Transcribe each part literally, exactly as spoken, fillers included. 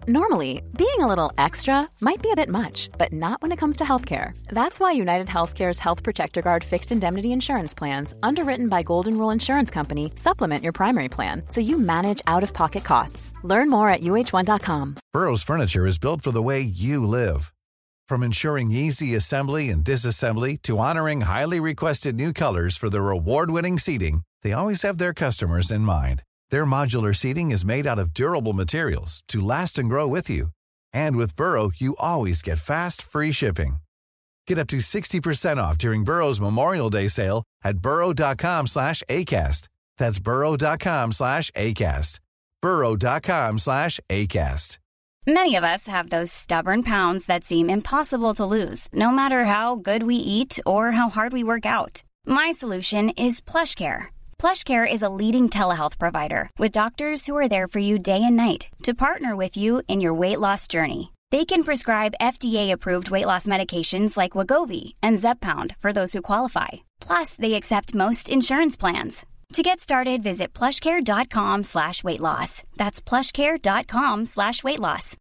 Normally, being a little extra might be a bit much, but not when it comes to healthcare. That's why United Healthcare's Health Protector Guard fixed indemnity insurance plans, underwritten by Golden Rule Insurance Company, supplement your primary plan so you manage out-of-pocket costs. Learn more at U H one dot com. Burrow's furniture is built for the way you live. From ensuring easy assembly and disassembly to honoring highly requested new colors for their award-winning seating, they always have their customers in mind. Their modular seating is made out of durable materials to last and grow with you. And with Burrow, you always get fast, free shipping. Get up to sixty percent off during Burrow's Memorial Day sale at burrow.com slash ACAST. That's burrow.com slash ACAST. burrow.com slash ACAST. Many of us have those stubborn pounds that seem impossible to lose, no matter how good we eat or how hard we work out. My solution is PlushCare. PlushCare is a leading telehealth provider with doctors who are there for you day and night to partner with you in your weight loss journey. They can prescribe F D A-approved weight loss medications like Wegovy and Zepbound for those who qualify. Plus, they accept most insurance plans. To get started, visit plushcare.com slash weight loss. That's plushcare.com slash weight loss.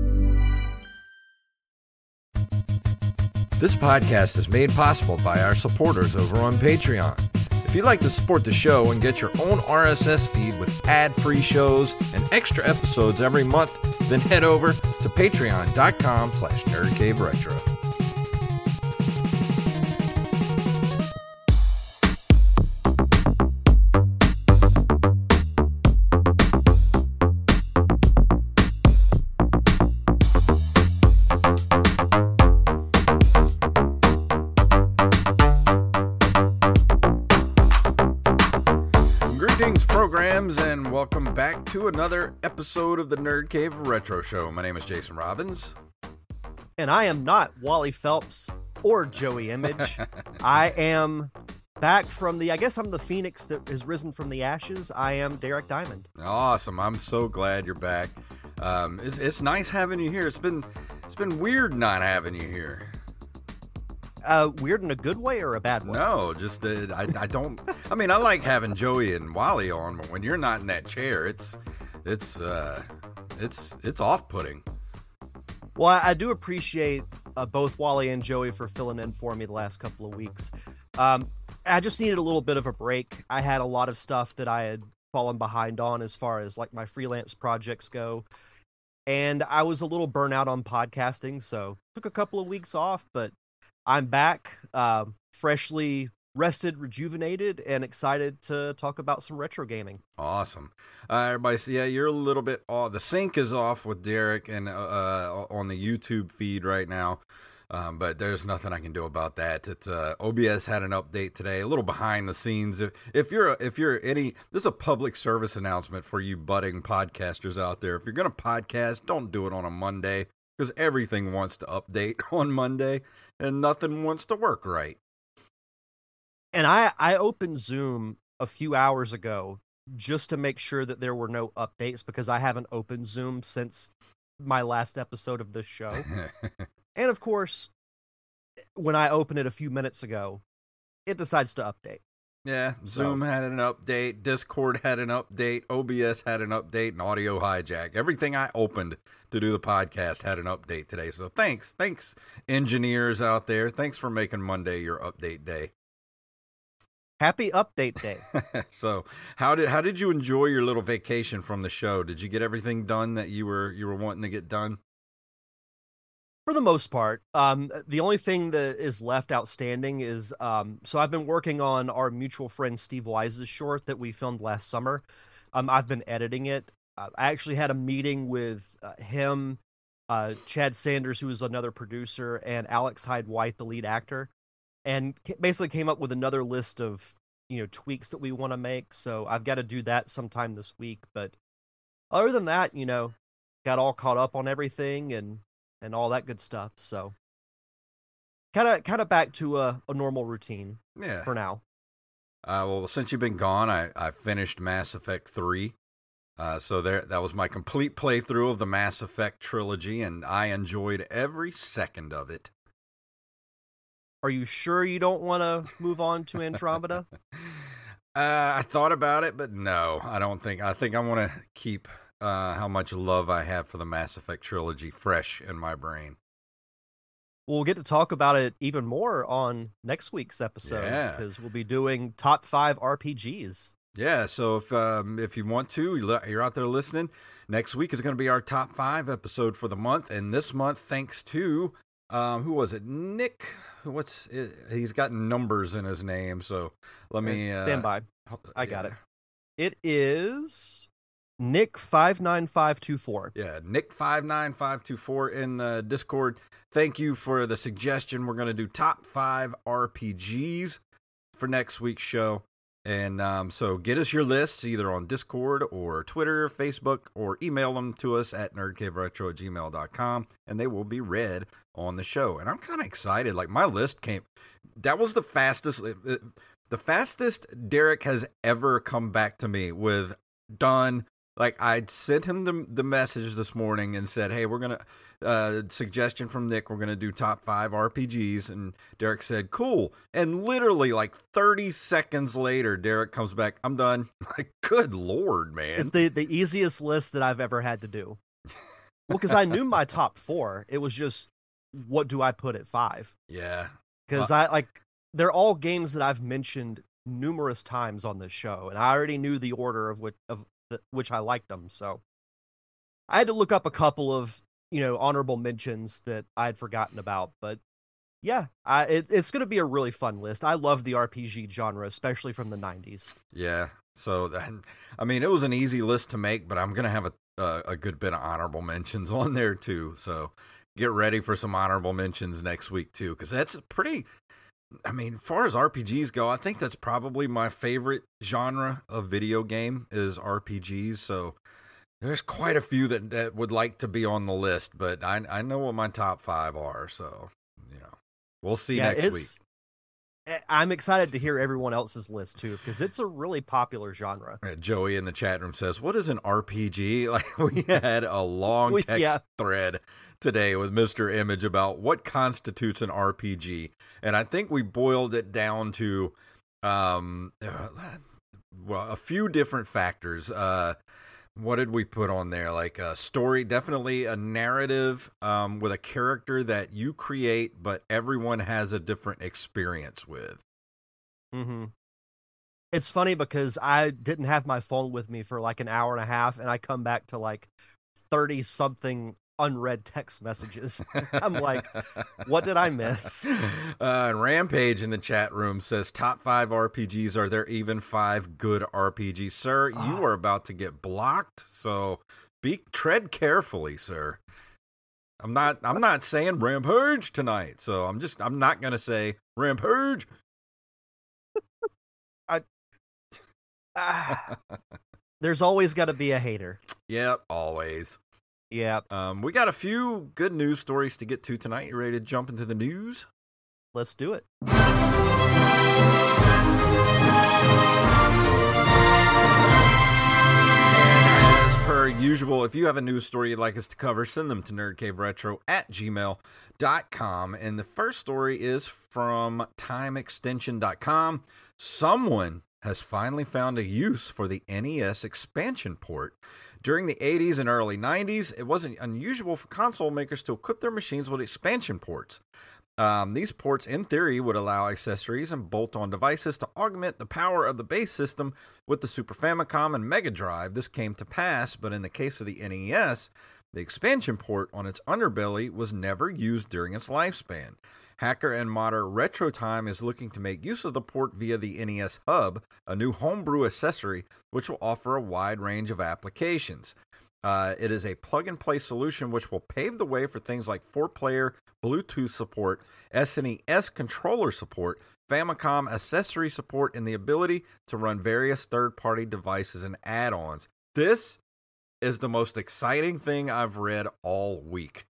This podcast is made possible by our supporters over on Patreon. If you'd like to support the show and get your own R S S feed with ad-free shows and extra episodes every month, then head over to patreon.com slash nerdcaveretro. And welcome back to another episode of the Nerd Cave Retro Show. My name is Jason Robbins. And I am not Wally Phelps or Joey Image. I am back from the, I guess I'm the phoenix that has risen from the ashes. I am Derek Diamond. Awesome. I'm so glad you're back. Um, it's, it's nice having you here. It's been, it's been weird not having you here. Uh, weird in a good way or a bad way? No, just uh, I, I don't. I mean, I like having Joey and Wally on, but when you're not in that chair, it's it's uh, it's it's off-putting. Well, I, I do appreciate uh, both Wally and Joey for filling in for me the last couple of weeks. Um, I just needed a little bit of a break. I had a lot of stuff that I had fallen behind on as far as like my freelance projects go, and I was a little burnt out on podcasting, so took a couple of weeks off, but I'm back, uh, freshly rested, rejuvenated, and excited to talk about some retro gaming. Awesome. Uh, everybody, so yeah, you're a little bit off. The sync is off with Derek and uh, on the YouTube feed right now, um, but there's nothing I can do about that. It's, uh, O B S had an update today, a little behind the scenes. If if you're if you're any, this is a public service announcement for you budding podcasters out there. If you're gonna podcast, don't do it on a Monday because everything wants to update on Monday. And nothing wants to work right. And I, I opened Zoom a few hours ago just to make sure that there were no updates because I haven't opened Zoom since my last episode of this show. And of course, when I open it a few minutes ago, it decides to update. Yeah, Zoom so. had an update, Discord had an update, O B S had an update, and Audio Hijack. Everything I opened to do the podcast had an update today. So thanks, thanks, engineers out there. Thanks for making Monday your update day. Happy update day. So how did how did you enjoy your little vacation from the show? Did you get everything done that you were you were wanting to get done? For the most part, um, the only thing that is left outstanding is, um, so I've been working on our mutual friend Steve Wise's short that we filmed last summer. Um, I've been editing it. Uh, I actually had a meeting with uh, him, uh, Chad Sanders, who is another producer, and Alex Hyde White, the lead actor, and basically came up with another list of, you know, tweaks that we want to make. So I've got to do that sometime this week. But other than that, you know, got all caught up on everything and and all that good stuff. So kind of kind of back to a, a normal routine yeah. for now. Uh, well, since you've been gone, I, I finished Mass Effect three. Uh, so there, that was my complete playthrough of the Mass Effect trilogy, and I enjoyed every second of it. Are you sure you don't want to move on to Andromeda? uh, I thought about it, but no, I don't think. I think I want to keep uh, how much love I have for the Mass Effect trilogy fresh in my brain. We'll get to talk about it even more on next week's episode Yeah. because we'll be doing top five R P Gs. Yeah, so if um, if you want to, you're out there listening, next week is going to be our top five episode for the month. And this month, thanks to, um, who was it? Nick? What's it? He's got numbers in his name, so let me... Uh, Stand by. I got yeah. it. It is Nick five nine five two four. Yeah, Nick five nine five two four in the Discord. Thank you for the suggestion. We're going to do top five R P Gs for next week's show. And um, so get us your lists either on Discord or Twitter, Facebook, or email them to us at nerdcaveretro at gmail dot com, and they will be read on the show. And I'm kind of excited. Like, my list came... That was the fastest... The fastest Derek has ever come back to me with done... Like, I sent him the the message this morning and said, hey, we're going to... Uh, suggestion from Nick, we're going to do top five R P Gs, and Derek said, cool. And literally like thirty seconds later, Derek comes back, I'm done. Like, good Lord, man. It's the, the easiest list that I've ever had to do. Well, because I knew my top four. It was just, what do I put at five? Yeah. Because Uh, I, like, they're all games that I've mentioned numerous times on this show, and I already knew the order of which, of the, which I liked them, so I had to look up a couple of, you know, honorable mentions that I had forgotten about, but yeah, I, it, it's going to be a really fun list. I love the R P G genre, especially from the nineties. Yeah. So, that, I mean, it was an easy list to make, but I'm going to have a, a, a good bit of honorable mentions on there, too. So, get ready for some honorable mentions next week, too, because that's pretty... I mean, as far as R P Gs go, I think that's probably my favorite genre of video game is R P Gs, so... There's quite a few that, that would like to be on the list, but I I know what my top five are, so, you know, we'll see Yeah, next week. it's, I'm excited to hear everyone else's list, too, because it's a really popular genre. Uh, Joey in the chat room says, what is an R P G? Like, we had a long We- text yeah. thread today with Mister Image about what constitutes an R P G, and I think we boiled it down to, um, uh, well, a few different factors. Uh, What did we put on there? Like a story, definitely a narrative um, with a character that you create, but everyone has a different experience with. Mm-hmm. It's funny because I didn't have my phone with me for like an hour and a half, and I come back to like thirty-something unread text messages. I'm like, what did I miss? Uh, Rampage in the chat room says, top five R P Gs. Are there even five good R P Gs? Sir, Oh. you are about to get blocked, so be tread carefully, sir. I'm not I'm not saying Rampage tonight, so I'm just I'm not gonna say Rampage. Ah, there's always got to be a hater. Yep, always. Yeah, Um, we got a few good news stories to get to tonight. You ready to jump into the news? let's do it. As per usual, if you have a news story you'd like us to cover, send them to nerdcaveretro at gmail dot com. And the first story is from time extension dot com. Someone has finally found a use for the N E S expansion port. During the eighties and early nineties, it wasn't unusual for console makers to equip their machines with expansion ports. Um, these ports, in theory, would allow accessories and bolt-on devices to augment the power of the base system. With the Super Famicom and Mega Drive, this came to pass, but in the case of the N E S, the expansion port on its underbelly was never used during its lifespan. Hacker and modder RetroTime is looking to make use of the port via the N E S Hub, a new homebrew accessory which will offer a wide range of applications. Uh, it is a plug-and-play solution which will pave the way for things like four-player Bluetooth support, S N E S controller support, Famicom accessory support, and the ability to run various third-party devices and add-ons. This is the most exciting thing I've read all week.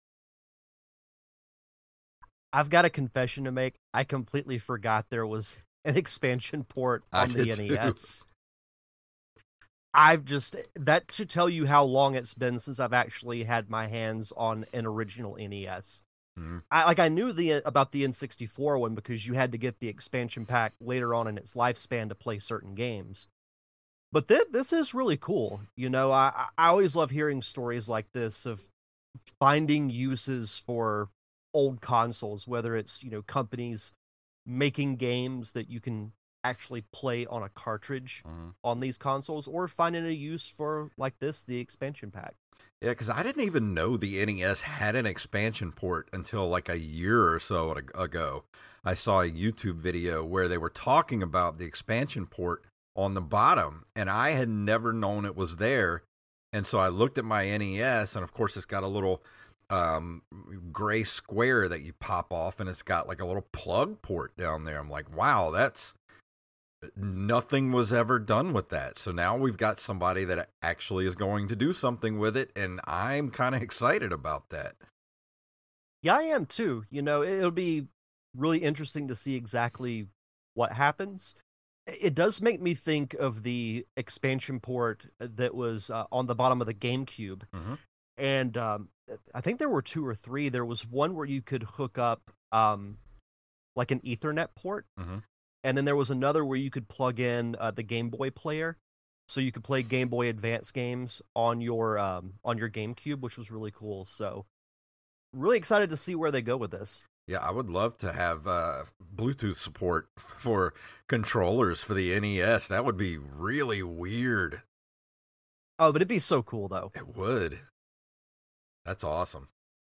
I've got a confession to make. I completely forgot there was an expansion port I on the did N E S. too. I've just, that should tell you how long it's been since I've actually had my hands on an original N E S. Mm-hmm. I like I knew the about the N sixty-four one because you had to get the expansion pack later on in its lifespan to play certain games. But th- this is really cool. You know, I, I always love hearing stories like this of finding uses for old consoles, whether it's, you know, companies making games that you can actually play on a cartridge Mm-hmm. on these consoles, or finding a use for, like this, the expansion pack. Yeah, because I didn't even know the N E S had an expansion port until like a year or so ago. I saw a YouTube video where they were talking about the expansion port on the bottom, and I had never known it was there. And so I looked at my N E S, and of course it's got a little um, gray square that you pop off, and it's got like a little plug port down there. I'm like, wow, that's... nothing was ever done with that. So now we've got somebody that actually is going to do something with it, and I'm kind of excited about that. Yeah, I am too. You know, it'll be really interesting to see exactly what happens. It does make me think of the expansion port that was uh, on the bottom of the GameCube. Mm-hmm. And um, I think there were two or three. There was one where you could hook up um, like an Ethernet port. Mm-hmm. And then there was another where you could plug in uh, the Game Boy player, so you could play Game Boy Advance games on your um, on your GameCube, which was really cool. So, really excited to see where they go with this. Yeah, I would love to have uh, Bluetooth support for controllers for the N E S. That would be really weird. Oh, but it'd be so cool, though. It would. That's awesome.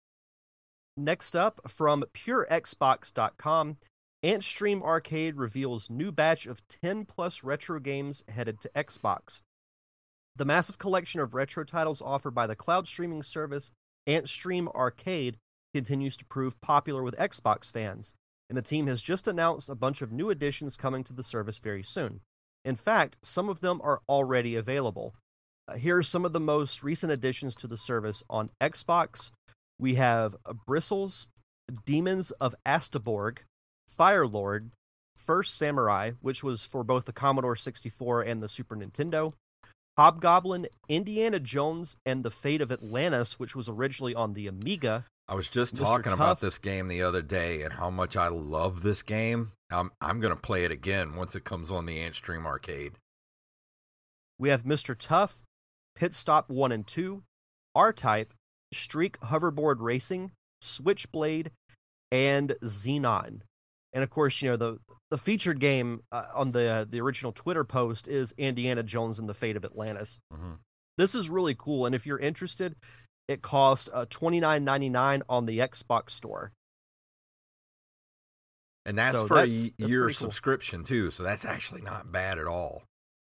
Next up, from Pure Xbox dot com, Antstream Arcade reveals new batch of ten plus retro games headed to Xbox. The massive collection of retro titles offered by the cloud streaming service Antstream Arcade continues to prove popular with Xbox fans, and the team has just announced a bunch of new additions coming to the service very soon. In fact, some of them are already available. Uh, here are some of the most recent additions to the service on Xbox. We have Bristles, Demons of Astaborg, Firelord, First Samurai, which was for both the Commodore sixty-four and the Super Nintendo, Hobgoblin, Indiana Jones, and the Fate of Atlantis, which was originally on the Amiga. I was just Mister talking Tough. about this game the other day and how much I love this game. I'm I'm going to play it again once it comes on the Antstream Arcade. We have Mister Tough, Pit Stop one and two, R-Type, Streak Hoverboard Racing, Switchblade, and Xenon. And of course, you know, the the featured game uh, on the uh, the original Twitter post is Indiana Jones and the Fate of Atlantis. Mm-hmm. This is really cool, and if you're interested, it costs uh, twenty-nine ninety-nine on the Xbox Store. And that's So for that's- a that's year pretty cool. subscription too, so that's actually not bad at all.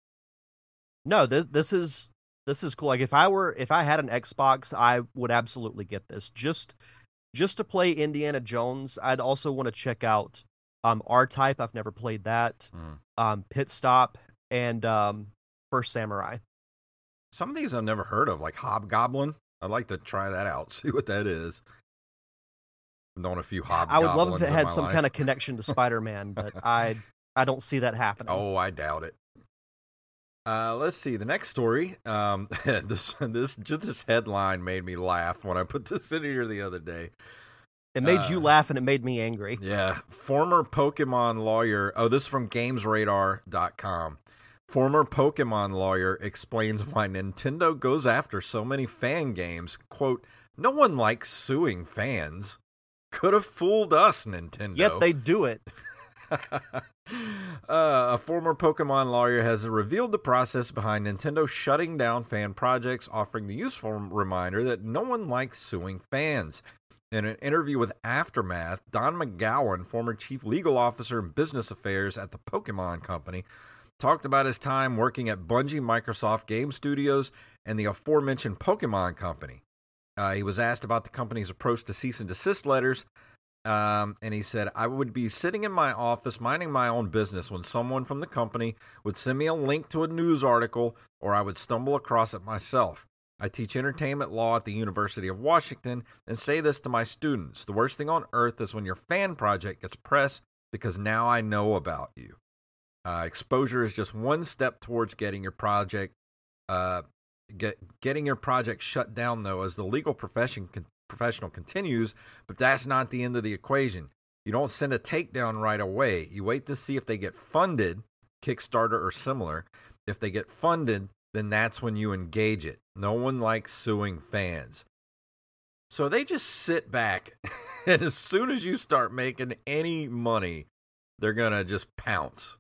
No, this this is this is cool. Like if I were if I had an Xbox, I would absolutely get this just just to play Indiana Jones. I'd also want to check out um, R-Type. I've never played that. Mm. Um, Pit Stop and um, First Samurai. Some of these I've never heard of, like Hobgoblin. I'd like to try that out, see what that is. I've known a few I Hobgoblins. would love if it in had my some life. kind of connection to Spider-Man, but I I don't see that happening. Oh, I doubt it. Uh, let's see the next story. Um, this this just this headline made me laugh when I put this in here the other day. It made uh, you laugh and it made me angry. Yeah, former Pokemon lawyer. Oh, this is from Games Radar dot com. Former Pokemon lawyer explains why Nintendo goes after so many fan games. Quote, no one likes suing fans. Could have fooled us, Nintendo. Yet they do it. uh, a former Pokemon lawyer has revealed the process behind Nintendo shutting down fan projects, offering the useful reminder that no one likes suing fans. In an interview with Aftermath, Don McGowan, former chief legal officer and business affairs at the Pokemon Company, talked about his time working at Bungie Microsoft Game Studios and the aforementioned Pokemon Company. Uh, he was asked about the company's approach to cease and desist letters, um, and he said, I would be sitting in my office minding my own business when someone from the company would send me a link to a news article, or I would stumble across it myself. I teach entertainment law at the University of Washington and say this to my students. The worst thing on earth is when your fan project gets press because now I know about you. Uh, exposure is just one step towards getting your project uh, get, getting your project shut down, though, as the legal profession con- professional continues, but that's not the end of the equation. You don't send a takedown right away. You wait to see if they get funded, Kickstarter or similar, If they get funded, then that's when you engage it. No one likes suing fans. So they just sit back, and as soon as you start making any money, they're going to just pounce.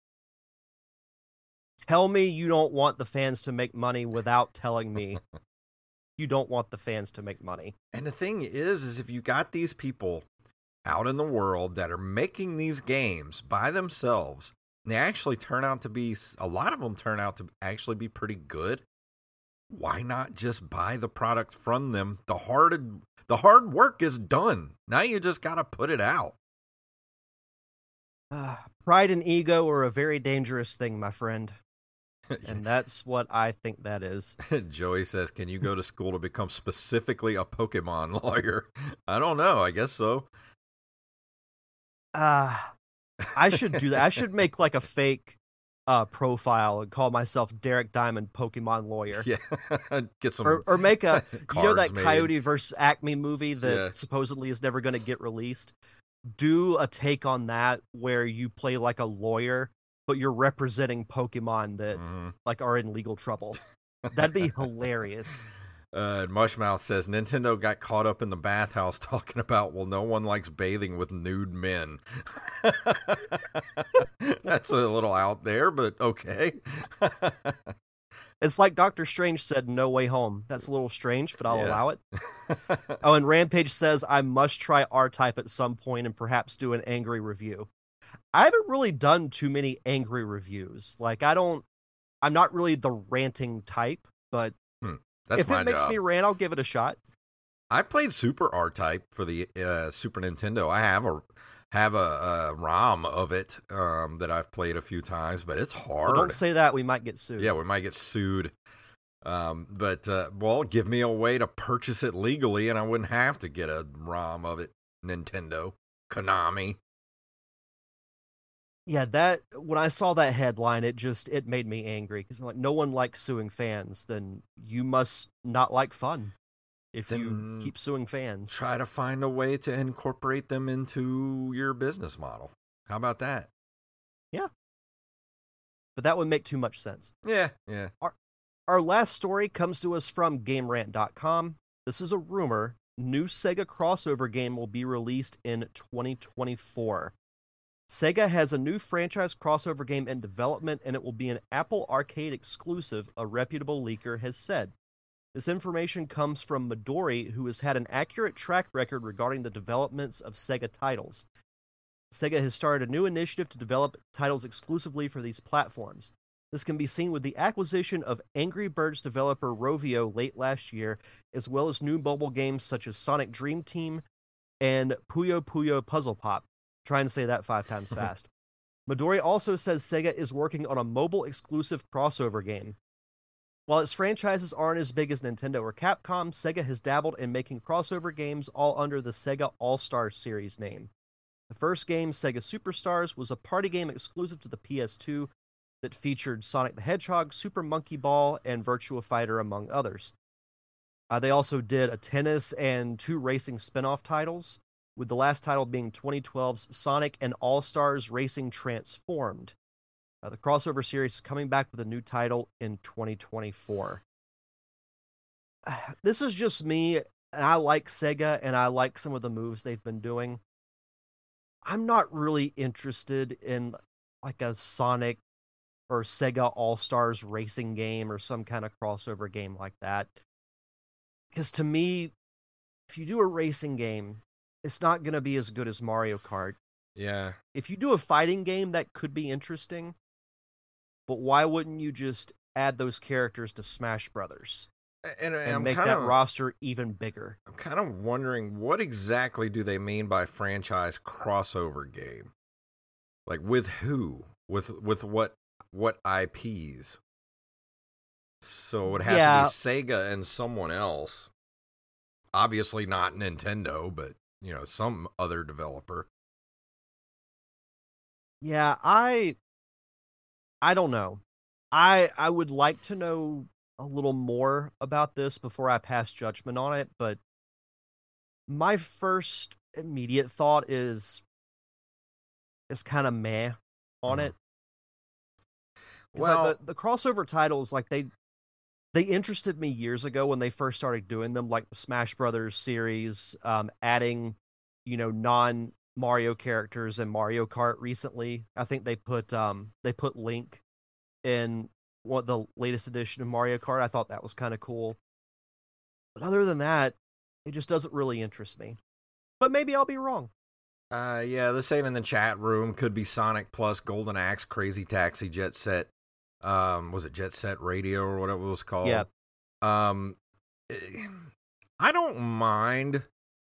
Tell me you don't want the fans to make money without telling me you don't want the fans to make money. And the thing is, is if you got these people out in the world that are making these games by themselves, and they actually turn out to be, a lot of them turn out to actually be pretty good, why not just buy the product from them? The hard, the hard work is done. Now you just got to put it out. Uh, pride and ego are a very dangerous thing, my friend. And that's what I think that is. Joey says, can you go to school to become specifically a Pokemon lawyer? I don't know. I guess so. Uh, I should do that. I should make like a fake uh, profile and call myself Derek Diamond Pokemon Lawyer. Yeah. Get some or, or make a, you know that made. Coyote versus Acme movie that Yeah. supposedly is never going to get released? Do a take on that where you play like a lawyer, but you're representing Pokemon that mm-hmm. like are in legal trouble. That'd be hilarious. Uh, Mushmouth says, Nintendo got caught up in the bathhouse talking about, well, no one likes bathing with nude men. That's a little out there, but okay. It's like Doctor Strange said, No Way Home. That's a little strange, but I'll Yeah. allow it. Oh, and Rampage says, I must try R-Type at some point and perhaps do an angry review. I haven't really done too many angry reviews. Like, I don't, I'm not really the ranting type, but hmm. That's if my it makes job. me rant, I'll give it a shot. I played Super R-Type for the uh, Super Nintendo. I have a have a, a ROM of it um, that I've played a few times, but it's hard. Well, don't say that. We might get sued. Yeah, we might get sued. Um, but, uh, well, give me a way to purchase it legally, and I wouldn't have to get a ROM of it. Nintendo. Konami. Yeah, that when I saw that headline, it just it made me angry because like no one likes suing fans. Then you must not like fun if Then you keep suing fans. Try to find a way to incorporate them into your business model. How about that? Yeah, but that would make too much sense. Yeah, yeah. Our our last story comes to us from Game Rant dot com. This is a rumor. New Sega crossover game will be released in twenty twenty-four. Sega has a new franchise crossover game in development, and it will be an Apple Arcade exclusive, a reputable leaker has said. This information comes from Midori, who has had an accurate track record regarding the developments of Sega titles. Sega has started a new initiative to develop titles exclusively for these platforms. This can be seen with the acquisition of Angry Birds developer Rovio late last year, as well as new mobile games such as Sonic Dream Team and Puyo Puyo Puzzle Pop. Trying to say that five times fast. Midori also says Sega is working on a mobile-exclusive crossover game. While its franchises aren't as big as Nintendo or Capcom, Sega has dabbled in making crossover games all under the Sega All-Star Series name. The first game, Sega Superstars, was a party game exclusive to the P S two that featured Sonic the Hedgehog, Super Monkey Ball, and Virtua Fighter, among others. Uh, they also did a tennis and two racing spin-off titles, with the last title being twenty twelve's Sonic and All-Stars Racing Transformed. Uh, the crossover series is coming back with a new title in twenty twenty-four. This is just me, and I like Sega, and I like some of the moves they've been doing. I'm not really interested in like a Sonic or Sega All-Stars racing game or some kind of crossover game like that. Because to me, if you do a racing game, it's not going to be as good as Mario Kart. Yeah. If you do a fighting game, that could be interesting. But why wouldn't you just add those characters to Smash Brothers And, and, and I'm make kinda, that roster even bigger? I'm kind of wondering, what exactly do they mean by franchise crossover game? Like, with who? With with what what I Ps? So it would have Yeah. to be Sega and someone else. Obviously not Nintendo, but, you know, some other developer. Yeah, I I don't know. I I would like to know a little more about this before I pass judgment on it, but my first immediate thought is is kind of meh on Mhm. it. Because Well, like the, the crossover titles, like they they interested me years ago when they first started doing them, like the Smash Brothers series, um, adding, you know, non Mario characters in Mario Kart recently. I think they put um they put Link in what the latest edition of Mario Kart. I thought that was kind of cool. But other than that, it just doesn't really interest me. But maybe I'll be wrong. Uh, yeah, they're saying in the chat room could be Sonic Plus, Golden Axe, Crazy Taxi, Jet Set. Um, was it Jet Set Radio or whatever it was called? Yeah. Um, I don't mind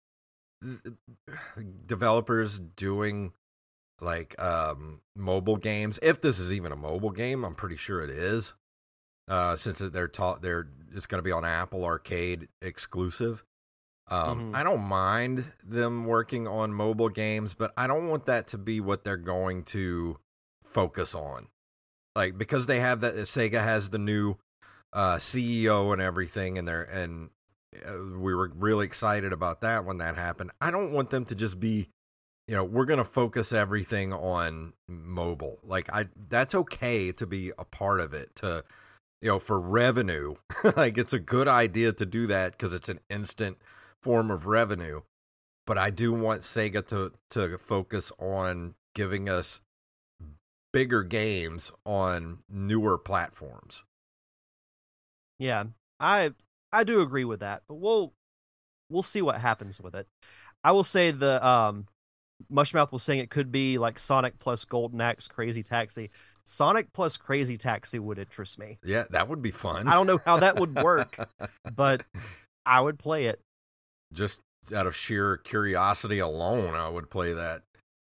developers doing like um mobile games. If this is even a mobile game, I'm pretty sure it is. Uh, since they're taught they're it's going to be on Apple Arcade exclusive. Um, Mm-hmm. I don't mind them working on mobile games, but I don't want that to be what they're going to focus on. Like, because they have that, Sega has the new uh, C E O and everything, and they're and uh, we were really excited about that when that happened. I don't want them to just be, you know, we're going to focus everything on mobile. Like, I that's okay to be a part of it, to, you know, for revenue. Like, it's a good idea to do that because it's an instant form of revenue. But I do want Sega to to focus on giving us bigger games on newer platforms. Yeah, I I do agree with that, but we'll we'll see what happens with it. I will say the um Mushmouth was saying it could be like Sonic plus Golden Axe, Crazy Taxi. Sonic plus Crazy Taxi would interest me. Yeah, that would be fun. I don't know how that would work, but I would play it. Just out of sheer curiosity alone, I would play that.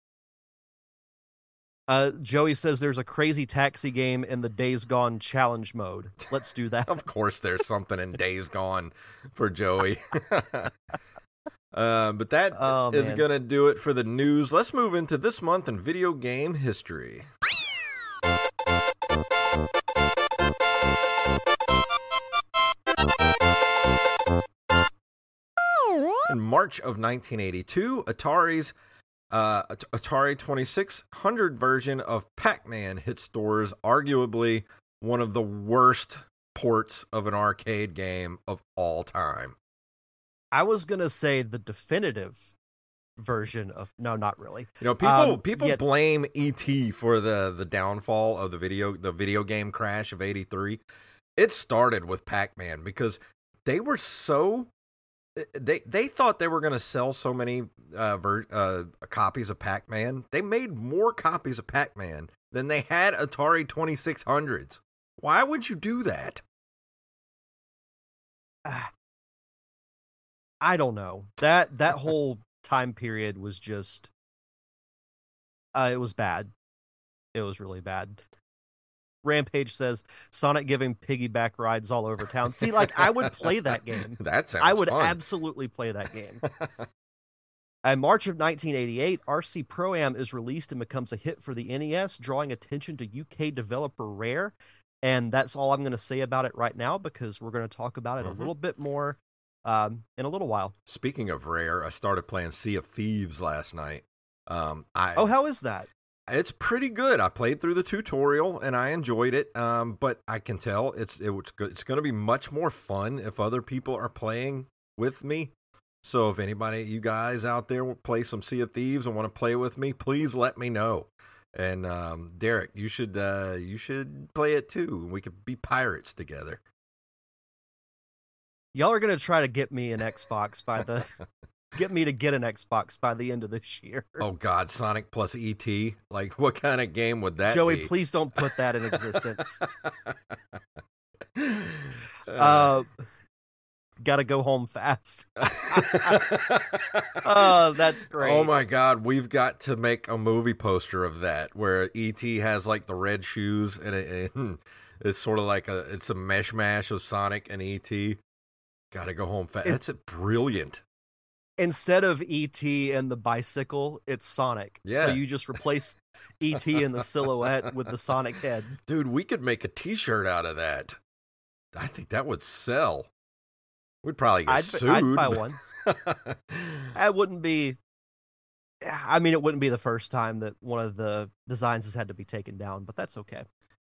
Uh, Joey says there's a Crazy Taxi game in the Days Gone challenge mode. Let's do that. Of course, there's something in Days Gone for Joey. uh, but that Oh, is man. going to do it for the news. Let's move into this month in video game history. In March of nineteen eighty-two, Atari's uh, Atari twenty-six hundred version of Pac-Man hit stores, arguably one of the worst ports of an arcade game of all time. I was gonna say the definitive version of no, not really. You know, people Um, people yet- blame E T for the the downfall of the video the video game crash of eighty-three. It started with Pac-Man because they were so they they thought they were going to sell so many uh, ver- uh copies of Pac-Man. They made more copies of Pac-Man than they had Atari twenty-six hundreds. Why would you do that? I don't know. That that whole time period was just uh, it was bad. It was really bad. Rampage says Sonic giving piggyback rides all over town. See, like I would play that game. That sounds I would fun. absolutely play that game. In March of nineteen eighty-eight, R C Pro-Am is released and becomes a hit for the N E S, drawing attention to U K developer Rare. And that's all I'm going to say about it right now because we're going to talk about it Mhm. a little bit more um, in a little while. Speaking of Rare, I started playing Sea of Thieves last night. Um, I Oh, how is that? It's pretty good. I played through the tutorial and I enjoyed it. Um, but I can tell it's it was go- it's going to be much more fun if other people are playing with me. So if anybody, you guys out there, will play some Sea of Thieves and want to play with me, please let me know. And um, Derek, you should uh, you should play it too. We could be pirates together. Y'all are going to try to get me an Xbox by the get me to get an Xbox by the end of this year. Oh God, Sonic plus E T. Like, what kind of game would that Joey, be? please don't put that in existence. uh, uh, gotta go home fast. Oh, that's great. Oh my God, we've got to make a movie poster of that where E T has like the red shoes and it, it- it's sort of like a it's a mishmash of Sonic and E T. Gotta go home fast. It- That's brilliant. Instead of E T and the bicycle, it's Sonic. Yeah. So you just replace E T and the silhouette with the Sonic head. Dude, we could make a t-shirt out of that. I think that would sell. We'd probably get I'd, sued. I'd buy one. That wouldn't be. I mean, it wouldn't be the first time that one of the designs has had to be taken down, but that's okay.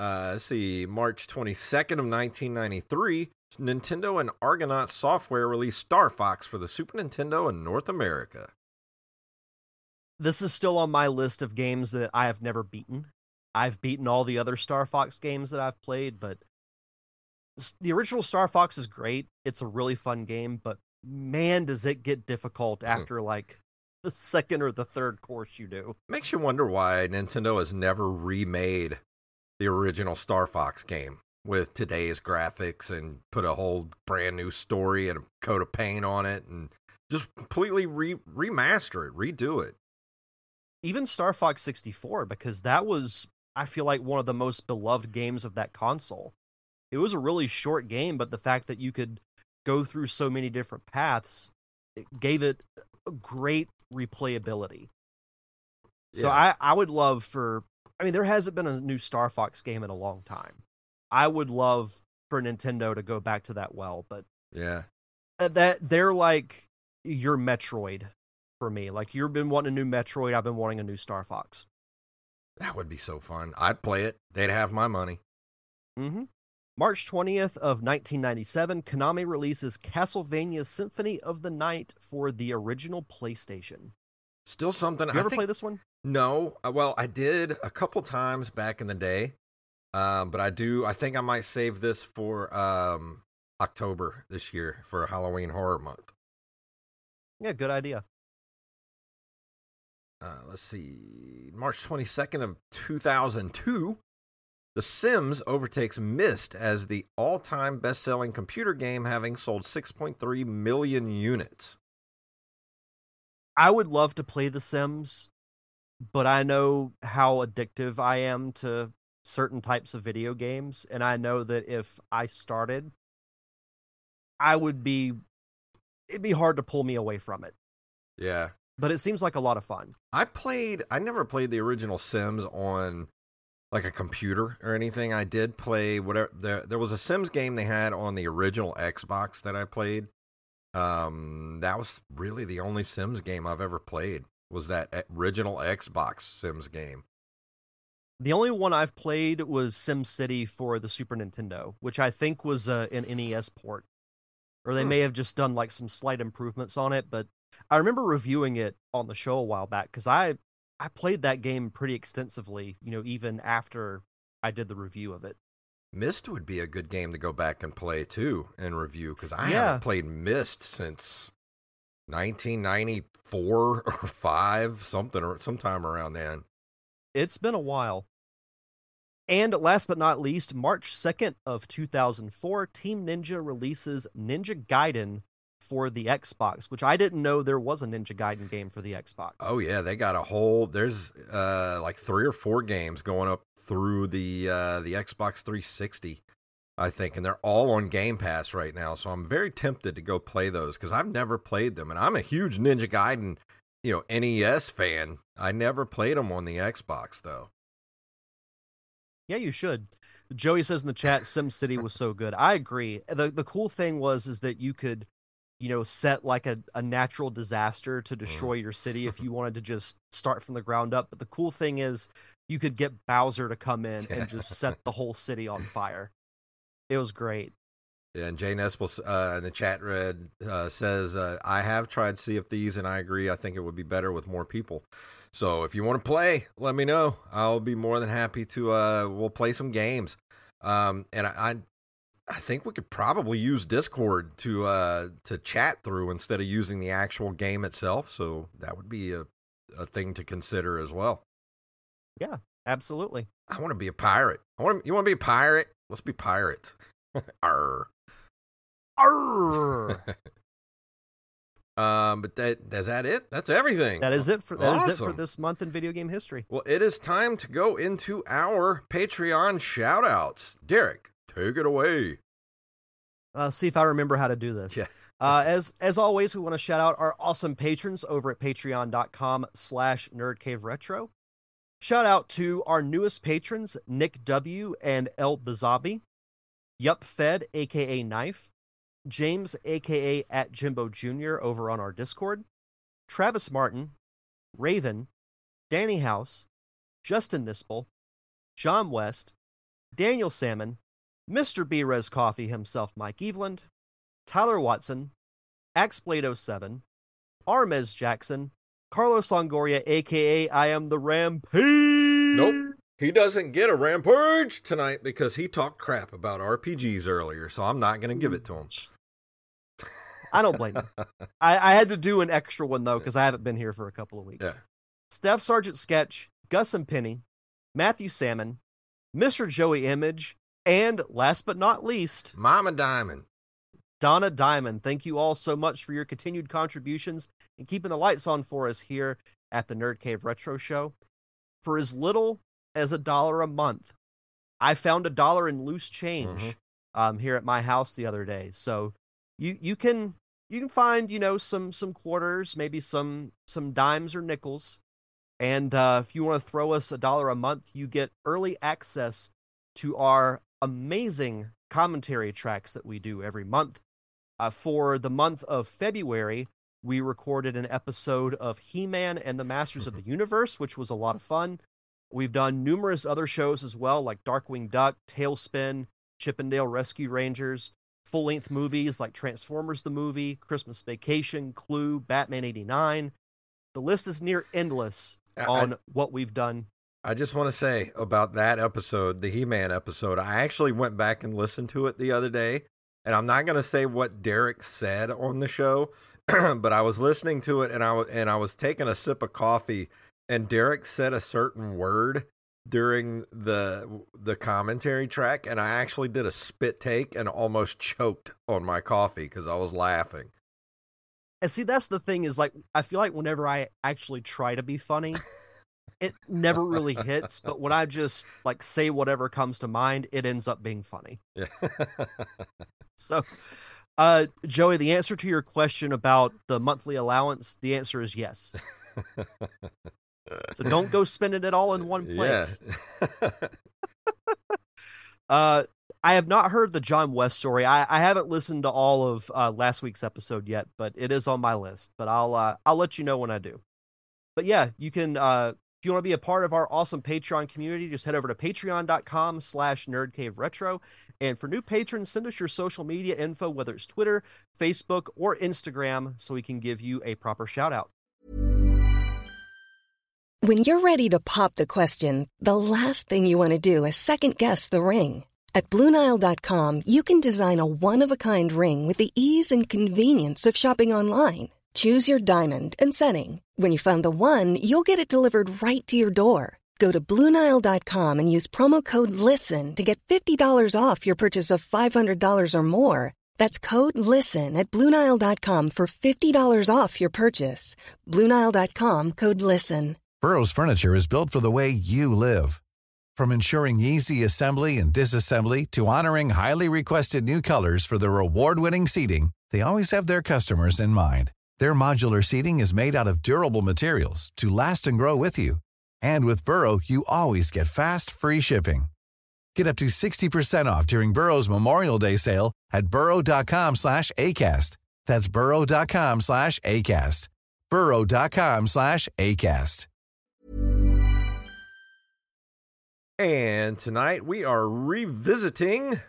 Uh, let's see, March twenty-second of nineteen ninety-three, Nintendo and Argonaut Software released Star Fox for the Super Nintendo in North America. This is still on my list of games that I have never beaten. I've beaten all the other Star Fox games that I've played, but the original Star Fox is great. It's a really fun game, but man, does it get difficult after like the second or the third course you do. Makes you wonder why Nintendo has never remade the original Star Fox game with today's graphics and put a whole brand new story and a coat of paint on it and just completely re- remaster it, redo it. Even Star Fox sixty-four, because that was, I feel like, one of the most beloved games of that console. It was a really short game, but the fact that you could go through so many different paths, it gave it a great replayability. So Yeah. I, I would love for, I mean, there hasn't been a new Star Fox game in a long time. I would love for Nintendo to go back to that well, but Yeah. that they're like your Metroid for me. Like, you've been wanting a new Metroid, I've been wanting a new Star Fox. That would be so fun. I'd play it. They'd have my money. Mm-hmm. March twentieth of nineteen ninety-seven, Konami releases Castlevania Symphony of the Night for the original PlayStation. Still something. You I ever think, play this one? No. Uh, Well, I did a couple times back in the day. Um, but I do, I think I might save this for um, October this year for Halloween Horror Month. Yeah, good idea. Uh, let's see. March twenty-second of two thousand two, The Sims overtakes Myst as the all-time best-selling computer game, having sold six point three million units. I would love to play The Sims, but I know how addictive I am to certain types of video games, and I know that if I started, I would be, it'd be hard to pull me away from it. Yeah. But it seems like a lot of fun. I played, I never played the original Sims on like a computer or anything. I did play whatever, there, there was a Sims game they had on the original Xbox that I played. Um, that was really the only Sims game I've ever played, was that original Xbox Sims game. The only one I've played was SimCity for the Super Nintendo, which I think was uh, an N E S port. Or they Hmm. may have just done like some slight improvements on it, but I remember reviewing it on the show a while back because I I played that game pretty extensively, you know, even after I did the review of it. Myst would be a good game to go back and play too and review, because I Yeah. haven't played Myst since nineteen ninety-four or five, something or sometime around then. It's been a while. And last but not least, March second of two thousand four, Team Ninja releases Ninja Gaiden for the Xbox, which I didn't know there was a Ninja Gaiden game for the Xbox. Oh yeah, they got a whole, there's uh like three or four games going up through the uh the Xbox three sixty, I think, and they're all on Game Pass right now. So I'm very tempted to go play those because I've never played them, and I'm a huge Ninja Gaiden, you know, N E S fan. I never played them on the Xbox though. Yeah, you should. Joey says in the chat, SimCity was so good. I agree. The the cool thing was is that you could, you know, set like a, a natural disaster to destroy your city if you wanted to just start from the ground up. But the cool thing is you could get Bowser to come in Yeah. and just set the whole city on fire. It was great. Yeah, and Jane Espel uh, in the chat read uh, says, uh, I have tried Sea of Thieves, and I agree. I think it would be better with more people. So if you want to play, let me know. I'll be more than happy to. Uh, we'll play some games. Um, and I, I, I think we could probably use Discord to uh, to chat through instead of using the actual game itself. So that would be a, a thing to consider as well. Yeah, absolutely. I want to be a pirate. I want. You want to be a pirate? Let's be pirates. Arr. Arr! Um, but that is that it? That's everything. That is it for that is it for Awesome. this month in video game history. Well, it is time to go into our Patreon shoutouts. Derek, take it away. Uh, see if I remember how to do this. Yeah. uh, as as always, we want to shout out our awesome patrons over at patreon.com slash nerdcaveretro. Shout out to our newest patrons, Nick W. and El Bazabi, Yup Fed, aka Knife, James, aka at Jimbo Junior over on our Discord, Travis Martin, Raven, Danny House, Justin Nispel, John West, Daniel Salmon, Mister B Res Coffee himself, Mike Eveland, Tyler Watson, Axblade oh seven, Armez Jackson, Carlos Longoria, aka I am the Rampage. Nope. He doesn't get a rampage tonight because he talked crap about R P Gs earlier, so I'm not going to give it to him. I don't blame you. I, I had to do an extra one, though, because I haven't been here for a couple of weeks. Yeah. Steph Sargent Sketch, Gus and Penny, Matthew Salmon, Mister Joey Image, and last but not least, Mama Diamond. Donna Diamond. Thank you all so much for your continued contributions and keeping the lights on for us here at the Nerd Cave Retro Show. For as little as a dollar a month, I found a dollar in loose change mm-hmm. um, here at my house the other day. So you you can you can find you know some some quarters, maybe some some dimes or nickels, and uh, if you want to throw us a dollar a month, you get early access to our amazing commentary tracks that we do every month. Uh, for the month of February, we recorded an episode of He-Man and the Masters of the Universe, which was a lot of fun. We've done numerous other shows as well, like Darkwing Duck, Tailspin, Chippendale Rescue Rangers, full-length movies like Transformers the Movie, Christmas Vacation, Clue, Batman eighty-nine. The list is near endless on I, what we've done. I just want to say about that episode, the He-Man episode, I actually went back and listened to it the other day, and I'm not going to say what Derek said on the show, but I was listening to it, and I, and I was taking a sip of coffee, and Derek said a certain word during the the commentary track, and I actually did a spit take and almost choked on my coffee because I was laughing. And see, that's the thing is, like, I feel like whenever I actually try to be funny, it never really hits, but when I just, like, say whatever comes to mind, it ends up being funny. Yeah. So, uh, Joey, the answer to your question about the monthly allowance, the answer is yes. So don't go spending it all in one place. Yeah. uh, I have not heard the John West story. I, I haven't listened to all of uh, last week's episode yet, but it is on my list. But I'll uh, I'll let you know when I do. But yeah, you can uh, if you want to be a part of our awesome Patreon community, just head over to patreon.com slash nerdcaveretro. And for new patrons, send us your social media info, whether it's Twitter, Facebook, or Instagram, so we can give you a proper shout out. When you're ready to pop the question, the last thing you want to do is second guess the ring. At Blue Nile dot com, you can design a one-of-a-kind ring with the ease and convenience of shopping online. Choose your diamond and setting. When you find the one, you'll get it delivered right to your door. Go to Blue Nile dot com and use promo code LISTEN to get fifty dollars off your purchase of five hundred dollars or more. That's code LISTEN at Blue Nile dot com for fifty dollars off your purchase. Blue Nile dot com, code LISTEN. Burrow's furniture is built for the way you live. From ensuring easy assembly and disassembly to honoring highly requested new colors for their award-winning seating, they always have their customers in mind. Their modular seating is made out of durable materials to last and grow with you. And with Burrow, you always get fast, free shipping. Get up to sixty percent off during Burrow's Memorial Day sale at burrow.com slash ACAST. That's burrow.com slash ACAST. burrow.com slash ACAST. And tonight we are revisiting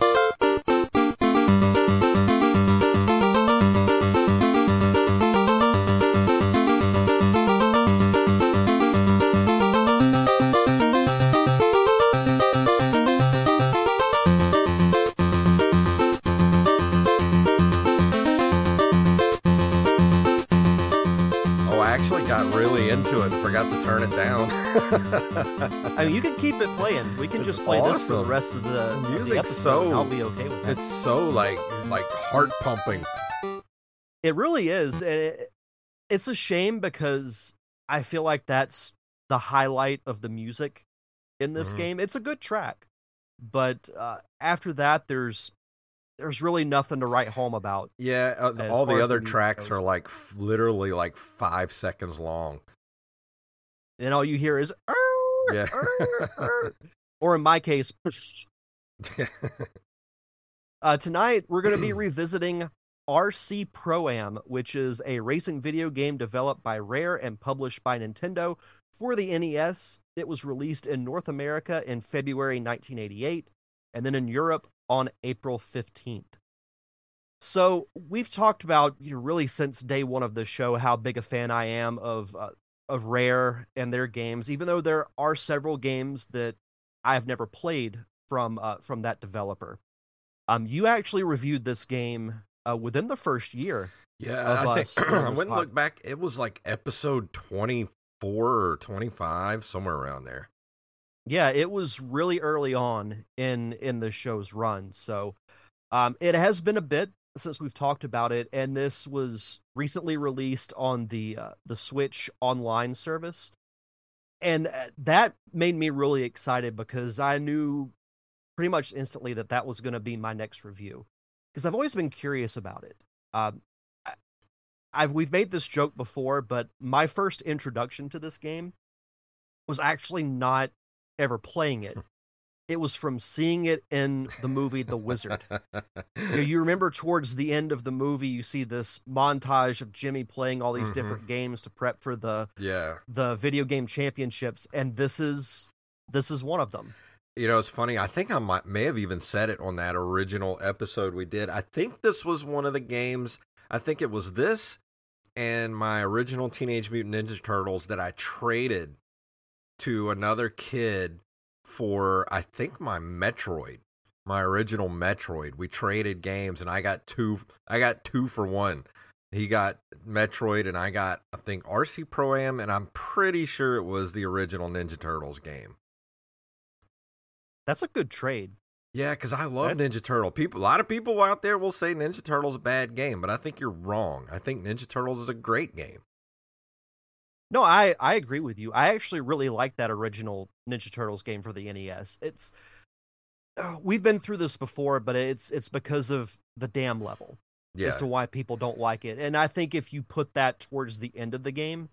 into it and forgot to turn it down. I mean, you can keep it playing. We can it's just play awesome. this for the rest of the, of Music's the episode. So, and I'll be okay with that. It's so like like heart pumping. It really is. And it, it's a shame because I feel like that's the highlight of the music in this mm-hmm. game. It's a good track, but uh, after that, there's there's really nothing to write home about. Yeah, uh, all the other the tracks goes. are like f- literally like five seconds long. And all you hear is, yeah. or in my case, uh, tonight we're going to be revisiting R C Pro-Am, which is a racing video game developed by Rare and published by Nintendo for the N E S. It was released in North America in February nineteen eighty-eight, and then in Europe on April fifteenth. So we've talked about, you know, really since day one of this show how big a fan I am of uh, of Rare and their games, even though there are several games that I've never played from uh, from that developer. Um, you actually reviewed this game uh, within the first year. Yeah, of I us think doing I this went and pod- looked back. It was like episode twenty-four or twenty-five, somewhere around there. Yeah, it was really early on in in the show's run. So um, it has been a bit since we've talked about it, and this was recently released on the uh, the Switch online service, and uh, that made me really excited because I knew pretty much instantly that that was going to be my next review, because I've always been curious about it. Um, I, I've we've made this joke before, but my first introduction to this game was actually not ever playing it. It was from seeing it in the movie The Wizard. You know, you remember towards the end of the movie, you see this montage of Jimmy playing all these Mhm. different games to prep for the Yeah. the video game championships, and this is this is one of them. You know, it's funny. I think I might, may have even said it on that original episode we did. I think this was one of the games. I think it was this and my original Teenage Mutant Ninja Turtles that I traded to another kid for, I think, my Metroid, my original Metroid. We traded games, and I got two. I got two for one. He got Metroid, and I got, I think, R C Pro-Am, and I'm pretty sure it was the original Ninja Turtles game. That's a good trade. Yeah, because I love Ninja Turtle. People, a lot of people out there will say Ninja Turtle's a bad game, but I think you're wrong. I think Ninja Turtles is a great game. No, I, I agree with you. I actually really like that original Ninja Turtles game for the N E S. It's uh, we've been through this before, but it's it's because of the dam level Yeah, as to why people don't like it. And I think if you put that towards the end of the game,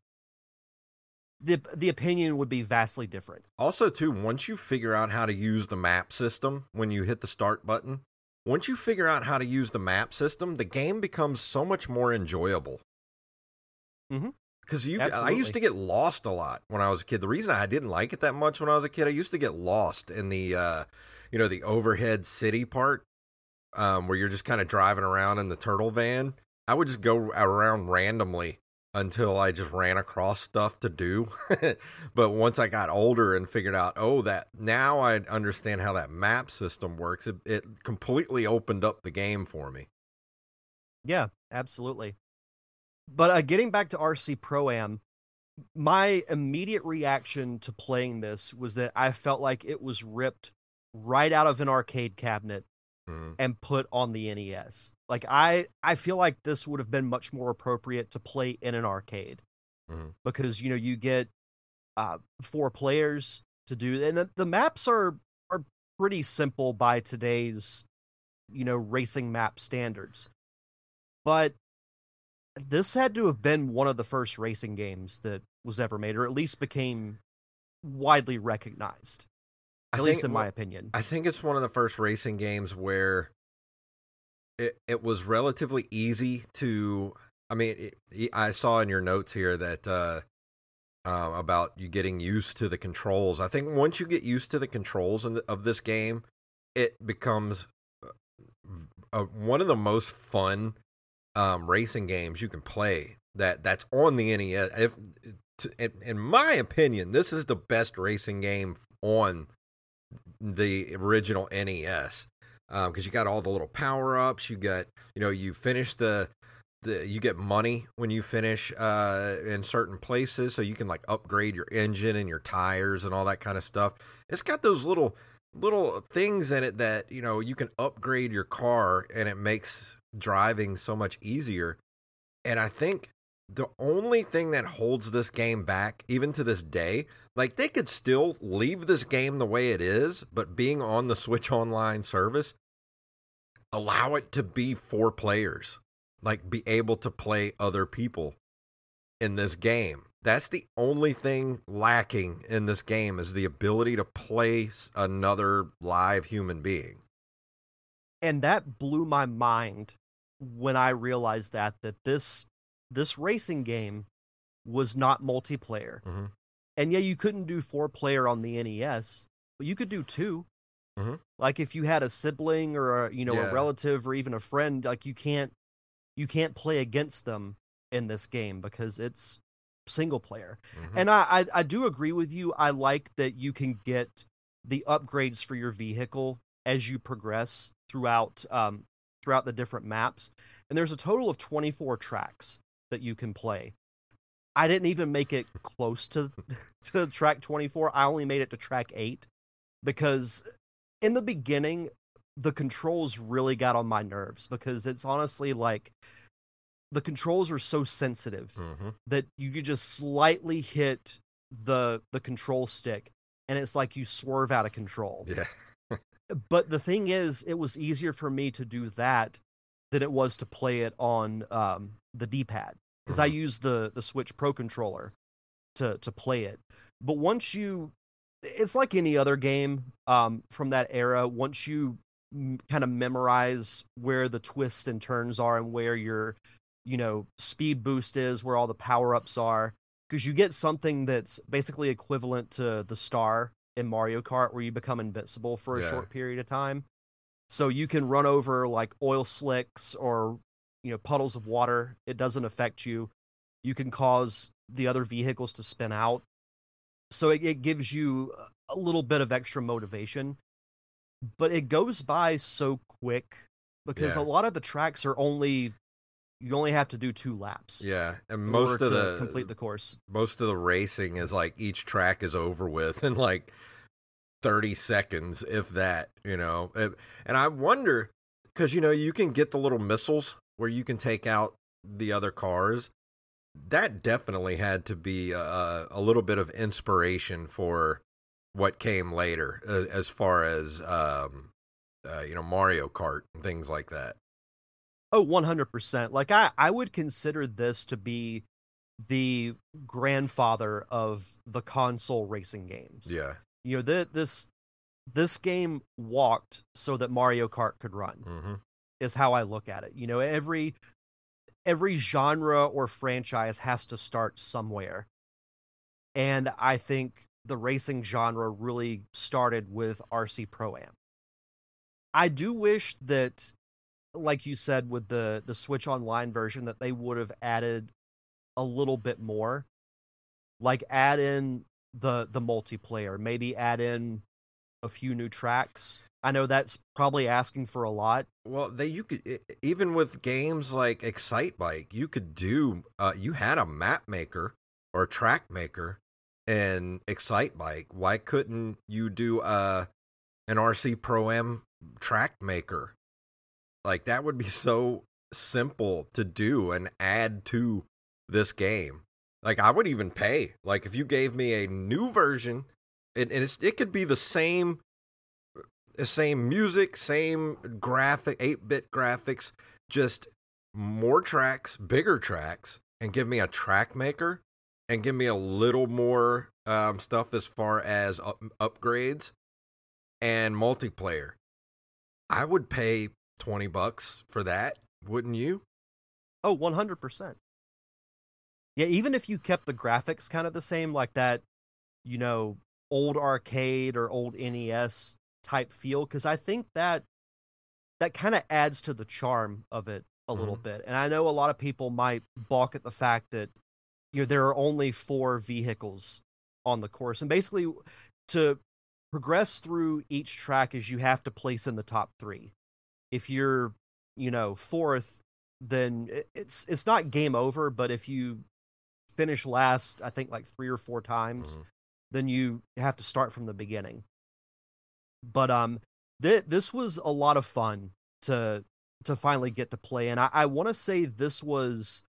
the the opinion would be vastly different. Also, too, once you figure out how to use the map system when you hit the start button, once you figure out how to use the map system, the game becomes so much more enjoyable. Mm-hmm. Because you, I Absolutely. used to get lost a lot when I was a kid. The reason I didn't like it that much when I was a kid, I used to get lost in the, uh, you know, the overhead city part, um, where you're just kind of driving around in the turtle van. I would just go around randomly until I just ran across stuff to do. But once I got older and figured out, oh, that now I understand how that map system works, it, it completely opened up the game for me. Yeah, absolutely. But uh, getting back to R C Pro-Am, my immediate reaction to playing this was that I felt like it was ripped right out of an arcade cabinet Mhm. and put on the N E S. Like, I, I feel like this would have been much more appropriate to play in an arcade. Mhm. Because, you know, you get uh, four players to do, and the, the maps are, are pretty simple by today's, you know, racing map standards. But this had to have been one of the first racing games that was ever made, or at least became widely recognized. I At least think- in my well, opinion. I think it's one of the first racing games where it it was relatively easy to. I mean, it, I saw in your notes here that uh, uh, about you getting used to the controls. I think once you get used to the controls in the, of this game, it becomes uh, one of the most fun um, racing games you can play. That that's on the N E S. If, to, in, in my opinion, this is the best racing game on the original N E S, because um, you got all the little power ups. You got, you know, you finish the the you get money when you finish uh, in certain places, so you can like upgrade your engine and your tires and all that kind of stuff. It's got those little little things in it that, you know, you can upgrade your car, and it makes driving so much easier. And I think the only thing that holds this game back, even to this day, like they could still leave this game the way it is, but being on the Switch Online service, allow it to be four players, like be able to play other people in this game. That's the only thing lacking in this game, is the ability to play another live human being. And that blew my mind when I realized that that this this racing game was not multiplayer. Mm-hmm. And yeah, you couldn't do four player on the N E S, but you could do two. Mm-hmm. Like if you had a sibling or a, you know, Yeah. a relative or even a friend, like you can't you can't play against them in this game because it's single player. Mm-hmm. And I, I I do agree with you. I like that you can get the upgrades for your vehicle as you progress throughout um throughout the different maps. And there's a total of twenty-four tracks that you can play. I didn't even make it close to to track twenty-four. I only made it to track eight because in the beginning the controls really got on my nerves because it's honestly like the controls are so sensitive Mm-hmm. that you could just slightly hit the the control stick and it's like you swerve out of control. Yeah. But the thing is, it was easier for me to do that than it was to play it on um, the D-pad because I Mhm. use the the Switch Pro controller to to play it. But once you, it's like any other game um, from that era. Once you m- kind of memorize where the twists and turns are and where your, you know, speed boost is, where all the power ups are, because you get something that's basically equivalent to the star in Mario Kart, where you become invincible for a Yeah. short period of time. So you can run over like oil slicks or, you know, puddles of water. It doesn't affect you. You can cause the other vehicles to spin out. So it, it gives you a little bit of extra motivation. But it goes by so quick because Yeah. a lot of the tracks are only, you only have to do two laps Yeah, and in most order of to the complete the course. most of the racing is like each track is over with in like thirty seconds, if that, you know. And and I wonder, because, you know, you can get the little missiles where you can take out the other cars. That definitely had to be a, a little bit of inspiration for what came later, uh, as far as, um, uh, you know, Mario Kart and things like that. Oh, one hundred percent. Like, I, I would consider this to be the grandfather of the console racing games. Yeah. You know, the, this this game walked so that Mario Kart could run, Mm-hmm. is how I look at it. You know, every every genre or franchise has to start somewhere. And I think the racing genre really started with R C Pro-Am. I do wish that, like you said, with the, the Switch Online version, that they would have added a little bit more. Like, add in the the multiplayer, maybe add in a few new tracks. I know that's probably asking for a lot. Well, they you could e- even with games like Excite Bike, you could do. Uh, you had a map maker or a track maker in Excite Bike. Why couldn't you do uh, an R C Pro-Am track maker? Like, that would be so simple to do and add to this game. Like, I would even pay. Like, if you gave me a new version, and, and it's, it could be the same. The same music, same graphic, eight-bit graphics, just more tracks, bigger tracks, and give me a track maker, and give me a little more um, stuff as far as up- upgrades and multiplayer. I would pay twenty bucks for that, wouldn't you? Oh, one hundred percent. Yeah, even if you kept the graphics kind of the same, like that, you know, old arcade or old N E S type feel, because I think that that kind of adds to the charm of it a little Mhm. bit. And I know a lot of people might balk at the fact that, you know, there are only four vehicles on the course, and basically to progress through each track is you have to place in the top three. If you're, you know, fourth, then it- it's it's not game over, but if you finish last, I think like three or four times, Mhm. then you have to start from the beginning. But um, th- this was a lot of fun to to finally get to play, and I, I want to say this was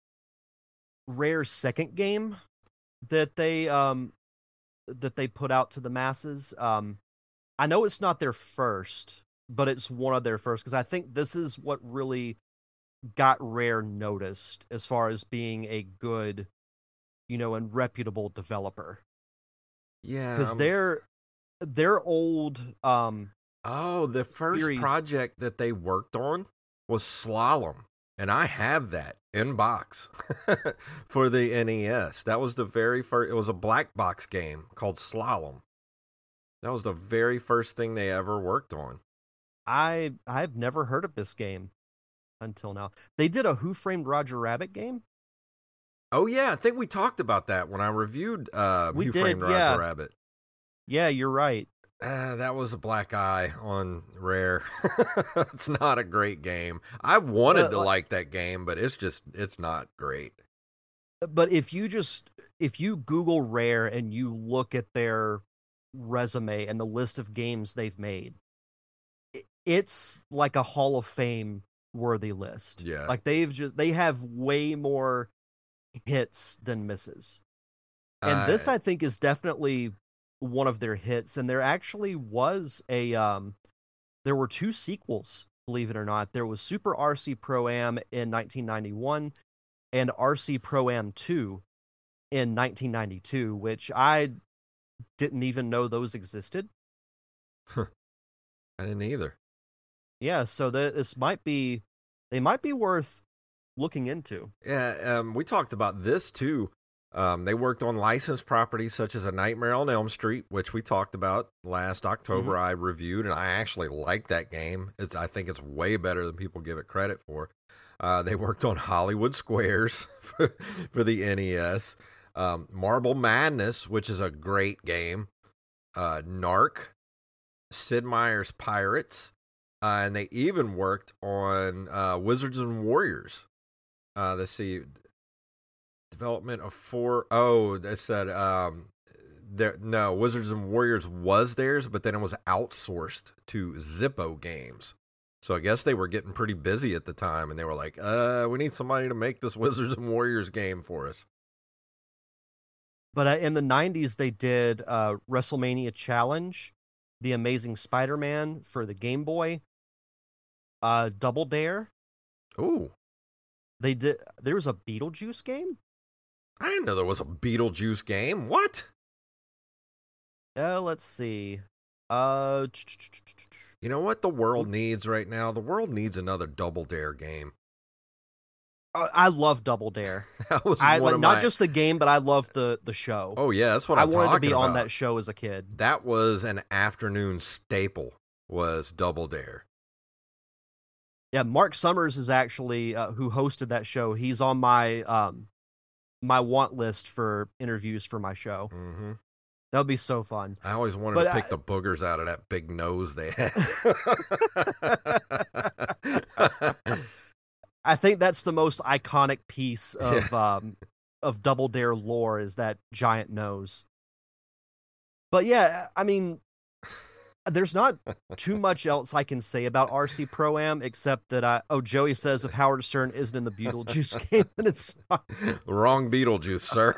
Rare's second game that they um that they put out to the masses. Um, I know it's not their first, but it's one of their first because I think this is what really got Rare noticed as far as being a good, you know, and reputable developer. Yeah. Because um, their their old um Oh, the first series- project that they worked on was Slalom. and I have that in box for the N E S. That was the very first. It was a black box game called Slalom. That was the very first thing they ever worked on. I I've never heard of this game until now. They did a Who Framed Roger Rabbit game? Oh yeah, I think we talked about that when I reviewed uh, we Who did, Framed Roger yeah. Rabbit. Yeah, you're right. Uh, that was a black eye on Rare. It's not a great game. I wanted Uh, to like- like that game, but it's just, it's not great. But if you just if you Google Rare and you look at their resume and the list of games they've made, i- it's like a Hall of Fame worthy list. Yeah. Like they've just they have way more hits than misses. And this Uh, I think is definitely one of their hits, and there actually was a um there were two sequels, believe it or not. There was Super R C Pro-Am in nineteen ninety-one and R C Pro-Am two in nineteen ninety-two, which I didn't even know those existed. I didn't either. Yeah, so the, this might be they might be worth looking into. Yeah, um, we talked about this too. Um, they worked on licensed properties such as A Nightmare on Elm Street, which we talked about last October. I reviewed, and I actually like that game. It's, I think it's way better than people give it credit for. Uh, they worked on Hollywood Squares for, for the N E S, um, Marble Madness, which is a great game, uh, Narc, Sid Meier's Pirates, uh, and they even worked on uh, Wizards and Warriors. Uh, let's see. Development of four oh they said um there no Wizards and Warriors was theirs, but then it was outsourced to Zippo Games. So I guess they were getting pretty busy at the time, and they were like, uh we need somebody to make this Wizards and Warriors game for us. But uh, in the nineties they did uh WrestleMania Challenge, The Amazing Spider-Man for the Game Boy, uh Double Dare. Ooh, They did there was a Beetlejuice game? I didn't know there was a Beetlejuice game. What? Uh, let's see. Uh, You know what the world needs right now? The world needs another Double Dare game. I I love Double Dare. That was I one like of not my... just the game, but I love the the show. Oh yeah, that's what I I'm wanted to be talking on about. that show as a kid. That was an afternoon staple, was Double Dare. Yeah, Mark Summers is actually uh, who hosted that show. He's on my um my want list for interviews for my show. Mm-hmm. That would be so fun. I always wanted But to pick I- the boogers out of that big nose they had. I think that's the most iconic piece of um of Double Dare lore is that giant nose. But yeah, I mean, there's not too much else I can say about R C Pro-Am except that I oh Joey says if Howard Stern isn't in the Beetlejuice game, then it's not. Wrong Beetlejuice, sir.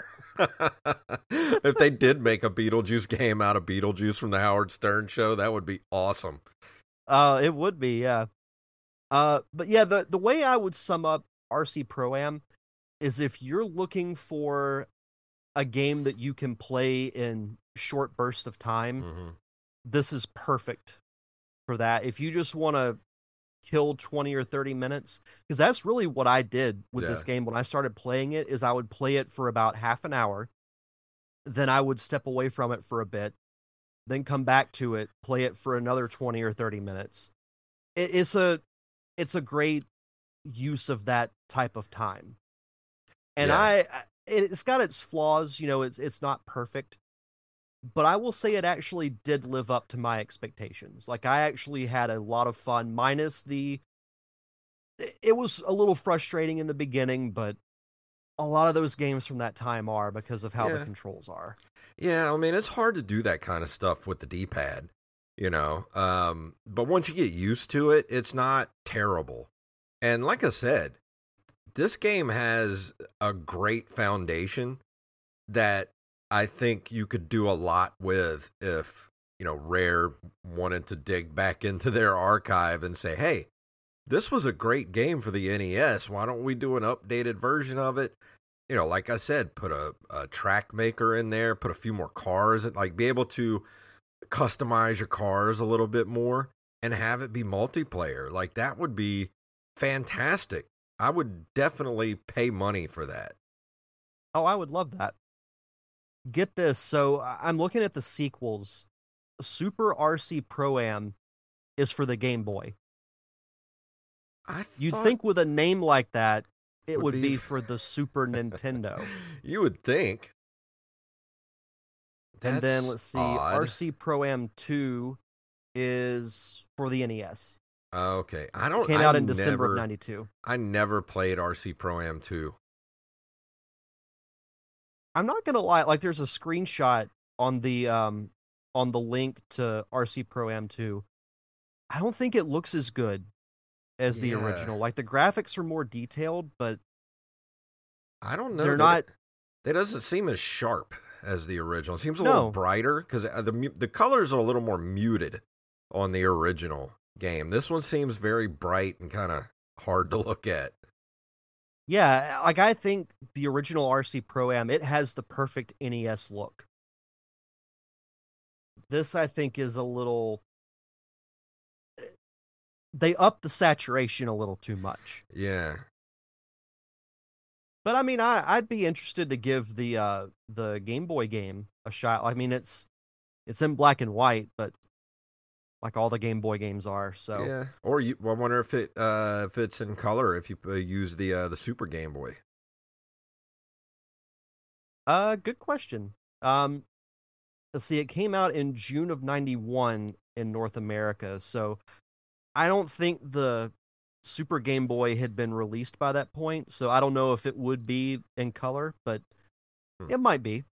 If they did make a Beetlejuice game out of Beetlejuice from the Howard Stern show, that would be awesome. Uh, it would be, yeah. Uh, but yeah, the the way I would sum up R C Pro-Am is if you're looking for a game that you can play in short bursts of time, Mm-hmm. this is perfect for that. If you just want to kill twenty or thirty minutes, because that's really what I did with Yeah. this game when I started playing it, is I would play it for about half an hour, then I would step away from it for a bit, then come back to it, play it for another twenty or thirty minutes. It, it's a it's a great use of that type of time. And Yeah. I I- it's got its flaws, you know, it's it's not perfect. But I will say it actually did live up to my expectations. Like, I actually had a lot of fun, minus the... It was a little frustrating in the beginning, but a lot of those games from that time are because of how the Yeah. controls are. Yeah, I mean, it's hard to do that kind of stuff with the D-pad, you know. Um, but once you get used to it, it's not terrible. And like I said, this game has a great foundation that I think you could do a lot with if, you know, Rare wanted to dig back into their archive and say, hey, this was a great game for the N E S. Why don't we do an updated version of it? You know, like I said, put a, a track maker in there, put a few more cars, and like be able to customize your cars a little bit more and have it be multiplayer. Like, that would be fantastic I would definitely pay money for that. Oh, I would love that. Get this. So I- I'm looking at the sequels. Super R C Pro-Am is for the Game Boy. I You'd thought think with a name like that, it would would be- be for the Super Nintendo. You would think. And then That's let's see, odd. R C Pro-Am two is for the N E S. Okay, I don't. Came I out in December never, of ninety-two. I never played R C Pro-Am two. I'm not gonna lie, like there's a screenshot on the um on the link to R C Pro-Am two. I don't think it looks as good as the Yeah. original. Like the graphics are more detailed, but I don't know. they're that not. It, that doesn't seem as sharp as the original. It seems a little No. brighter because the mu- the colors are a little more muted on the original game. This one seems very bright and kind of hard to look at. Yeah, like I think the original R C Pro-Am, it has the perfect N E S look. This I think is a little, they upped the saturation a little too much. Yeah. But I mean, I I'd be interested to give the uh the Game Boy game a shot. I mean, it's it's in black and white, but like all the Game Boy games are. So Yeah. Or you, I wonder if it uh, if it's in color if you uh, use the uh, the Super Game Boy. uh good question. Um let's see, it came out in June of ninety-one in North America. So I don't think the Super Game Boy had been released by that point, so I don't know if it would be in color, but Hmm. it might be.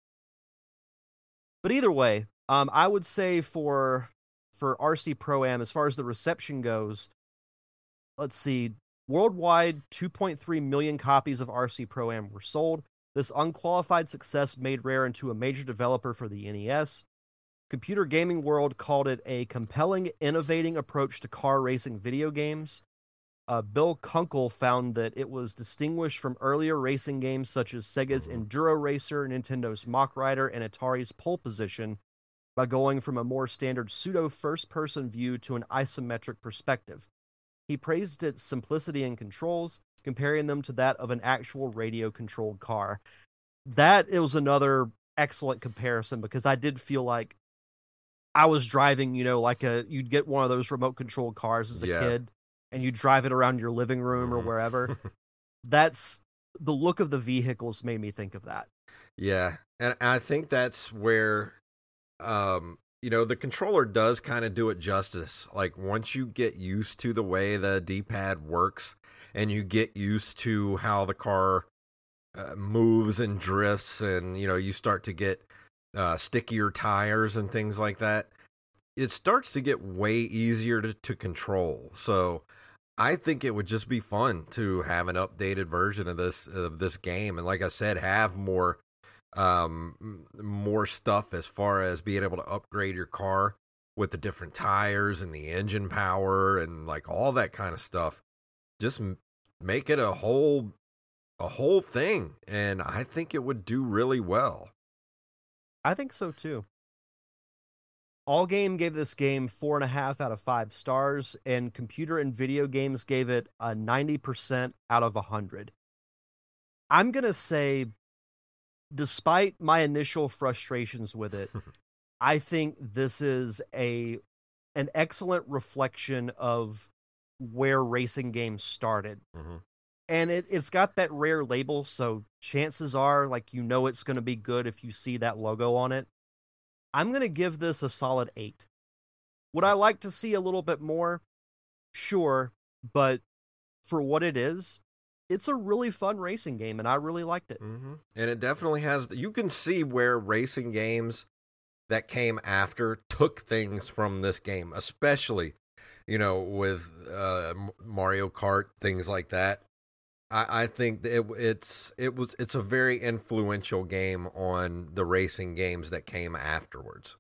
But either way, um, I would say for for R C Pro-Am, as far as the reception goes, let's see, worldwide, two point three million copies of R C Pro-Am were sold. This unqualified success made Rare into a major developer for the N E S. Computer Gaming World called it a compelling, innovating approach to car racing video games. Uh, Bill Kunkel found that it was distinguished from earlier racing games such as Sega's Enduro Racer, Nintendo's Mach Rider, and Atari's Pole Position by going from a more standard pseudo first-person view to an isometric perspective. He praised its simplicity and controls, comparing them to that of an actual radio-controlled car. That it was another excellent comparison because I did feel like I was driving, you know, like a you'd get one of those remote-controlled cars as a Yeah. kid, and you drive it around your living room or Mhm. wherever. That's the look of the vehicles made me think of that. Yeah, and I think that's where, um, you know, the controller does kind of do it justice. Like once you get used to the way the D-pad works, and you get used to how the car uh, moves and drifts, and you know, you start to get uh, stickier tires and things like that, it starts to get way easier to, to control. So I think it would just be fun to have an updated version of this of this game, and like I said, have more um more stuff as far as being able to upgrade your car with the different tires and the engine power and like all that kind of stuff. Just m- make it a whole a whole thing, and I think it would do really well. I think so too. All Game gave this game four and a half out of five stars, and Computer and Video Games gave it a ninety percent out of one hundred. I'm going to say, despite my initial frustrations with it, I think this is a an excellent reflection of where racing games started. Mhm. And it, it's got that Rare label, so chances are, like, you know it's going to be good if you see that logo on it. I'm going to give this a solid eight. Would I like to see a little bit more? Sure, but for what it is, it's a really fun racing game, and I really liked it. Mm-hmm. And it definitely has. You can see where racing games that came after took things from this game, especially, you know, with uh, Mario Kart, things like that. I, I think that it, it's it was it's a very influential game on the racing games that came afterwards.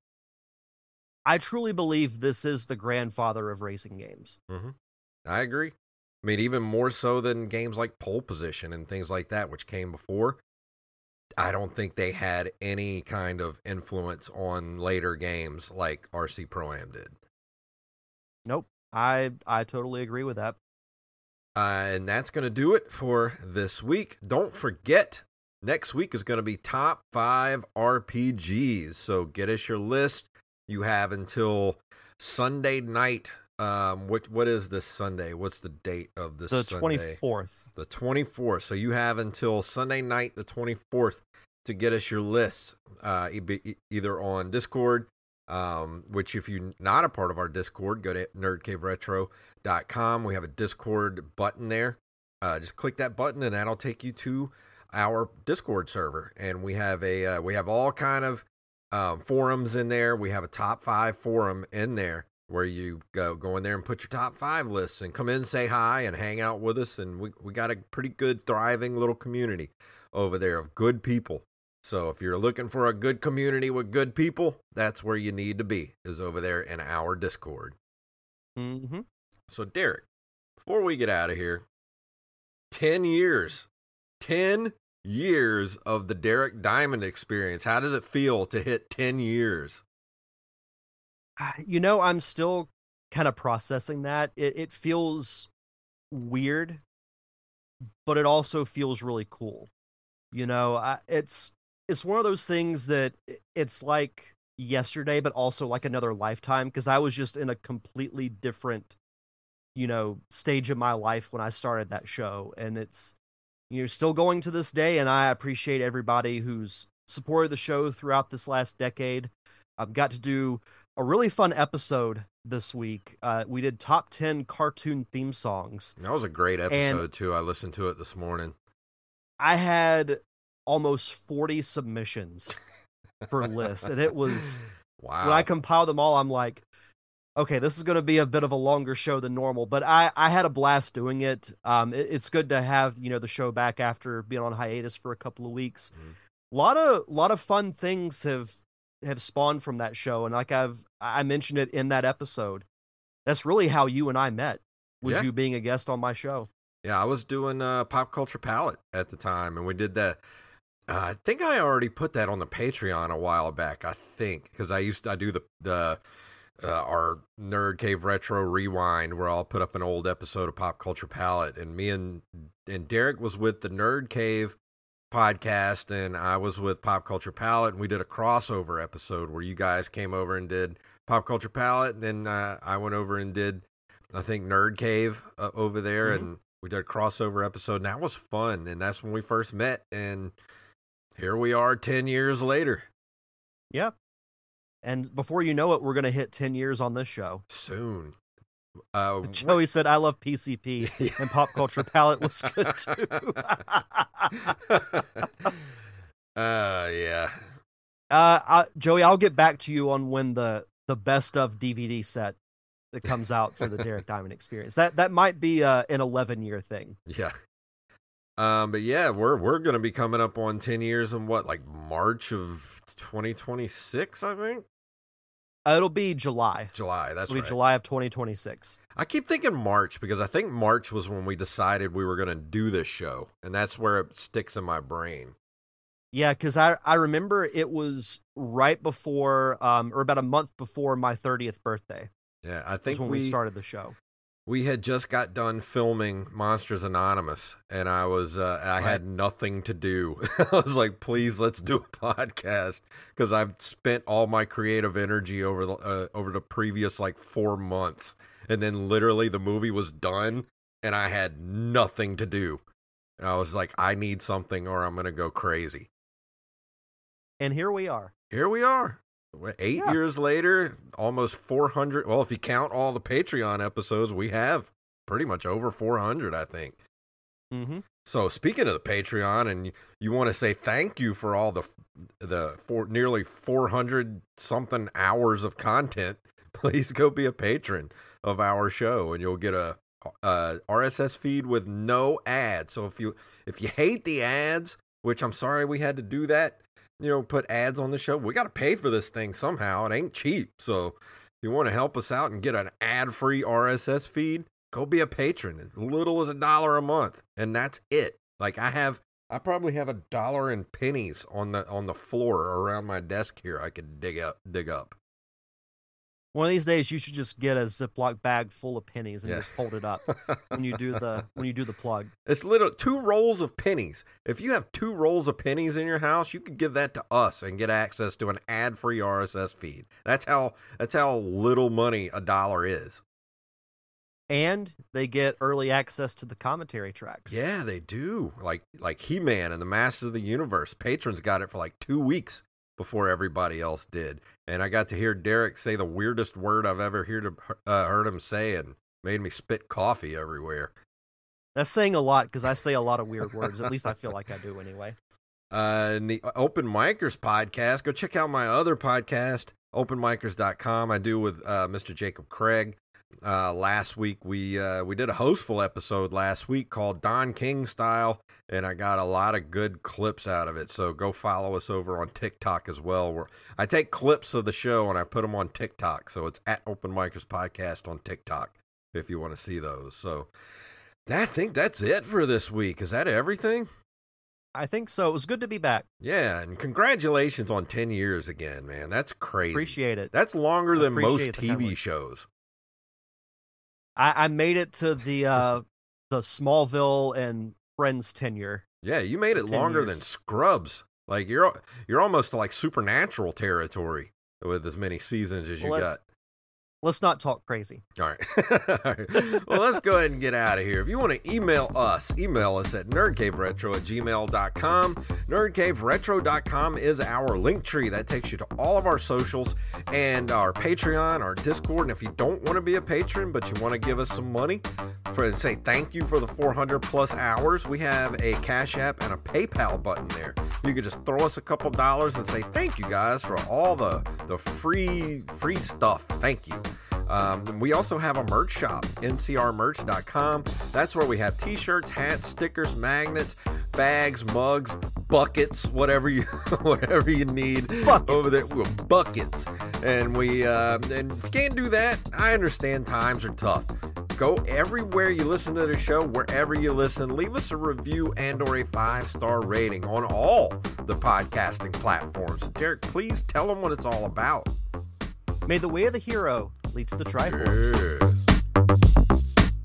I truly believe this is the grandfather of racing games. Mm-hmm. I agree. I mean, even more so than games like Pole Position and things like that, which came before. I don't think they had any kind of influence on later games like R C Pro-Am did. Nope, I I totally agree with that. Uh, and that's going to do it for this week. Don't forget, next week is going to be top five R P Gs. So get us your list. You have until Sunday night. Um, what what is this Sunday? What's the date of this the Sunday? twenty-fourth. The twenty-fourth. So you have until Sunday night, the twenty-fourth, to get us your lists, uh, e- either on Discord, um, which if you're not a part of our Discord, go to nerd cave retro dot com. We have a Discord button there. Uh, just click that button, and that'll take you to our Discord server. And we have a uh, we have all kind of um, forums in there. We have a top five forum in there, where you go go in there and put your top five lists and come in, say hi, and hang out with us. And we, we got a pretty good, thriving little community over there of good people. So if you're looking for a good community with good people, that's where you need to be, is over there in our Discord. Mm-hmm. So, Derek, before we get out of here, ten years, ten years of the Derek Diamond Experience. How does it feel to hit ten years? You know, I'm still kind of processing that. It, it feels weird, but it also feels really cool. You know, I, it's it's one of those things that it's like yesterday, but also like another lifetime, because I was just in a completely different, you know, stage of my life when I started that show. And it's, you know, still going to this day, and I appreciate everybody who's supported the show throughout this last decade. I've got to do a really fun episode this week. Uh, we did top ten cartoon theme songs. That was a great episode, and too. I listened to it this morning. I had almost forty submissions for lists, and it was, wow. when I compiled them all, I'm like, okay, this is going to be a bit of a longer show than normal, but I, I had a blast doing it. Um, it. It's good to have, you know, the show back after being on hiatus for a couple of weeks. Mm-hmm. A lot of, lot of fun things have have spawned from that show, and like I've I mentioned it in that episode, that's really how you and I met, was yeah. you being a guest on my show. Yeah, I was doing uh, Pop Culture Palette at the time, and we did that. Uh, I think I already put that on the Patreon a while back. I think because I used to I do the the uh, our Nerd Cave Retro Rewind, where I'll put up an old episode of Pop Culture Palette, and me and and Derek was with the Nerd Cave podcast, and I was with Pop Culture Palette, and we did a crossover episode where you guys came over and did Pop Culture Palette, and then uh, I went over and did, I think, Nerd Cave uh, over there, mm-hmm. and we did a crossover episode, and that was fun, and that's when we first met, and here we are ten years later. Yeah. And before you know it, we're going to hit ten years on this show. Soon. Uh, Joey said, I love P C P, and Pop Culture Palette was good too. uh, yeah. Uh, I, Joey, I'll get back to you on when the, the best of D V D set that comes out for the Derek Diamond Experience. That that might be uh, an eleven year thing. Yeah. Um, but yeah, we're we're gonna be coming up on ten years in what, like March of twenty twenty-six, I think. Uh, it'll be July. July, that's it'll right. Be July of twenty twenty-six. I keep thinking March because I think March was when we decided we were gonna do this show, and that's where it sticks in my brain. Yeah, because I I remember it was right before, um, or about a month before my thirtieth birthday. Yeah, I think when we, we started the show. We had just got done filming Monsters Anonymous, and I was uh, I right. had nothing to do. I was like, please, let's do a podcast, because I've spent all my creative energy over the uh, over the previous like four months, and then literally the movie was done, and I had nothing to do. And I was like, I need something, or I'm gonna go crazy. And here we are. Here we are. Eight yeah. years later, almost four hundred. Well, if you count all the Patreon episodes, we have pretty much over four hundred, I think. Mm-hmm. So speaking of the Patreon, and you, you want to say thank you for all the the for nearly four hundred something hours of content, please go be a patron of our show, and you'll get a, a R S S feed with no ads. So if you if you hate the ads, which I'm sorry we had to do that, you know, put ads on the show. We got to pay for this thing somehow. It ain't cheap. So if you want to help us out and get an ad-free R S S feed, go be a patron. As little as a dollar a month, and that's it. Like I have, I probably have a dollar in pennies on the on the floor around my desk here. I could dig up, dig up. One of these days, you should just get a Ziploc bag full of pennies and Yeah. just hold it up when you do the when you do the plug. It's little two rolls of pennies. If you have two rolls of pennies in your house, you could give that to us and get access to an ad-free R S S feed. That's how that's how little money a dollar is. And they get early access to the commentary tracks. Yeah, they do. Like like He-Man and the Masters of the Universe. Patrons got it for like two weeks before everybody else did. And I got to hear Derek say the weirdest word I've ever heard, uh, heard him say, and made me spit coffee everywhere. That's saying a lot because I say a lot of weird words. At least I feel like I do anyway. Uh, in the Open Micers podcast, go check out my other podcast, open micers dot com. I do with uh, Mister Jacob Craig. Uh, last week we uh, we did a hostful episode last week called Don King Style, and I got a lot of good clips out of it. So go follow us over on TikTok as well. Where I take clips of the show and I put them on TikTok. So it's at Open Micers Podcast on TikTok if you want to see those. So I think that's it for this week. Is that everything? I think so. It was good to be back. Yeah, and congratulations on ten years again, man. That's crazy. Appreciate it. That's longer than most Appreciate the T kind V words. shows. I, I made it to the uh, the Smallville and Friends tenure. Yeah, you made it ten longer years. than Scrubs. Like you're you're almost to like Supernatural territory with as many seasons as you Well, got. let's- Let's not talk crazy. All right. All right. Well, let's go ahead and get out of here. If you want to email us, email us at nerdcaveretro at gmail dot com. nerdcaveretro dot com is our link tree. That takes you to all of our socials and our Patreon, our Discord. And if you don't want to be a patron, but you want to give us some money for and say thank you for the four hundred plus hours, we have a Cash App and a PayPal button there. You could just throw us a couple dollars and say thank you guys for all the, the free free stuff. Thank you. Um, we also have a merch shop, N C R merch dot com. That's where we have t-shirts, hats, stickers, magnets, bags, mugs, buckets, whatever you whatever you need Buckets. over there. Well, buckets. And we uh, and if you can't do that, I understand times are tough. Go everywhere you listen to the show, wherever you listen, leave us a review and or a five-star rating on all the podcasting platforms. Derek, please tell them what it's all about. May the way of the hero lead to the Triforce. Yeah.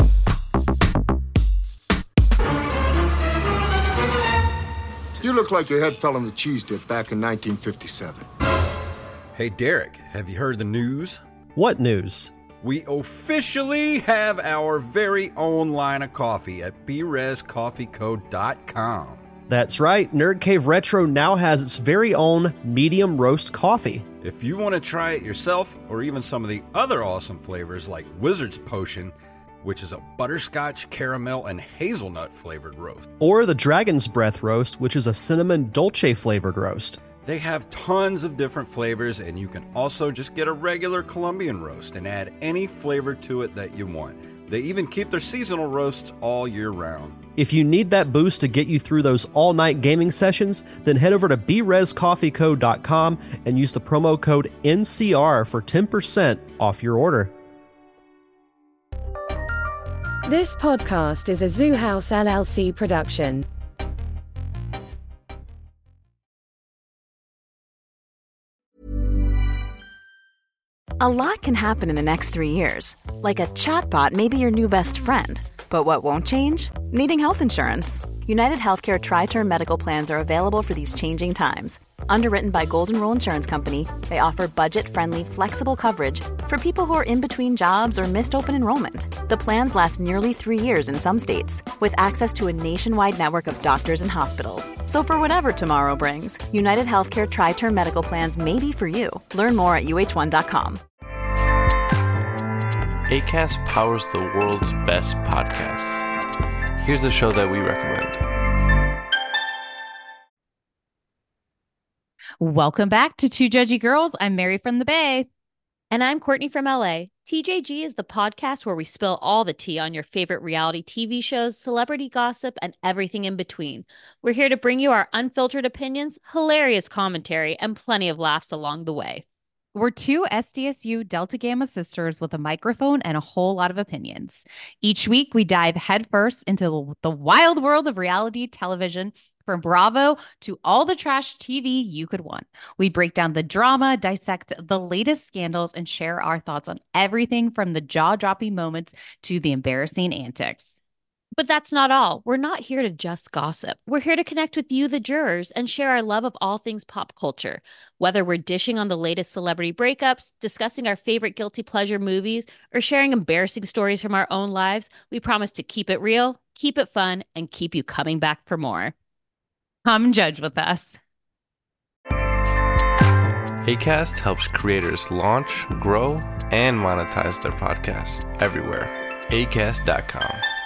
You look like your head fell on the cheese dip back in nineteen fifty-seven. Hey, Derek, have you heard the news? What news? We officially have our very own line of coffee at b res coffee co dot com. That's right. Nerd Cave Retro now has its very own medium roast coffee. If you want to try it yourself, or even some of the other awesome flavors like Wizard's Potion, which is a butterscotch, caramel, and hazelnut flavored roast. Or the Dragon's Breath roast, which is a cinnamon dolce flavored roast. They have tons of different flavors, and you can also just get a regular Colombian roast and add any flavor to it that you want. They even keep their seasonal roasts all year round. If you need that boost to get you through those all-night gaming sessions, then head over to b res coffee co dot com and use the promo code N C R for ten percent off your order. This podcast is a Zoo House L L C production. A lot can happen in the next three years. Like a chatbot may be your new best friend. But what won't change? Needing health insurance. United Healthcare Tri-Term Medical Plans are available for these changing times. Underwritten by Golden Rule Insurance Company, they offer budget-friendly, flexible coverage for people who are in between jobs or missed open enrollment. The plans last nearly three years in some states, with access to a nationwide network of doctors and hospitals. So for whatever tomorrow brings, United Healthcare Tri-Term Medical Plans may be for you. Learn more at U H one dot com. Acast powers the world's best podcasts. Here's a show that we recommend. Welcome back to Two Judgy Girls. I'm Mary from the Bay. And I'm Courtney from L A. T J G is the podcast where we spill all the tea on your favorite reality T V shows, celebrity gossip, and everything in between. We're here to bring you our unfiltered opinions, hilarious commentary, and plenty of laughs along the way. We're two S D S U Delta Gamma sisters with a microphone and a whole lot of opinions. Each week, we dive headfirst into the wild world of reality television, From Bravo to all the trash T V you could want. We break down the drama, dissect the latest scandals, and share our thoughts on everything from the jaw-dropping moments to the embarrassing antics. But that's not all. We're not here to just gossip. We're here to connect with you, the jurors, and share our love of all things pop culture. Whether we're dishing on the latest celebrity breakups, discussing our favorite guilty pleasure movies, or sharing embarrassing stories from our own lives, we promise to keep it real, keep it fun, and keep you coming back for more. Come judge with us. Acast helps creators launch, grow, and monetize their podcasts everywhere. acast dot com.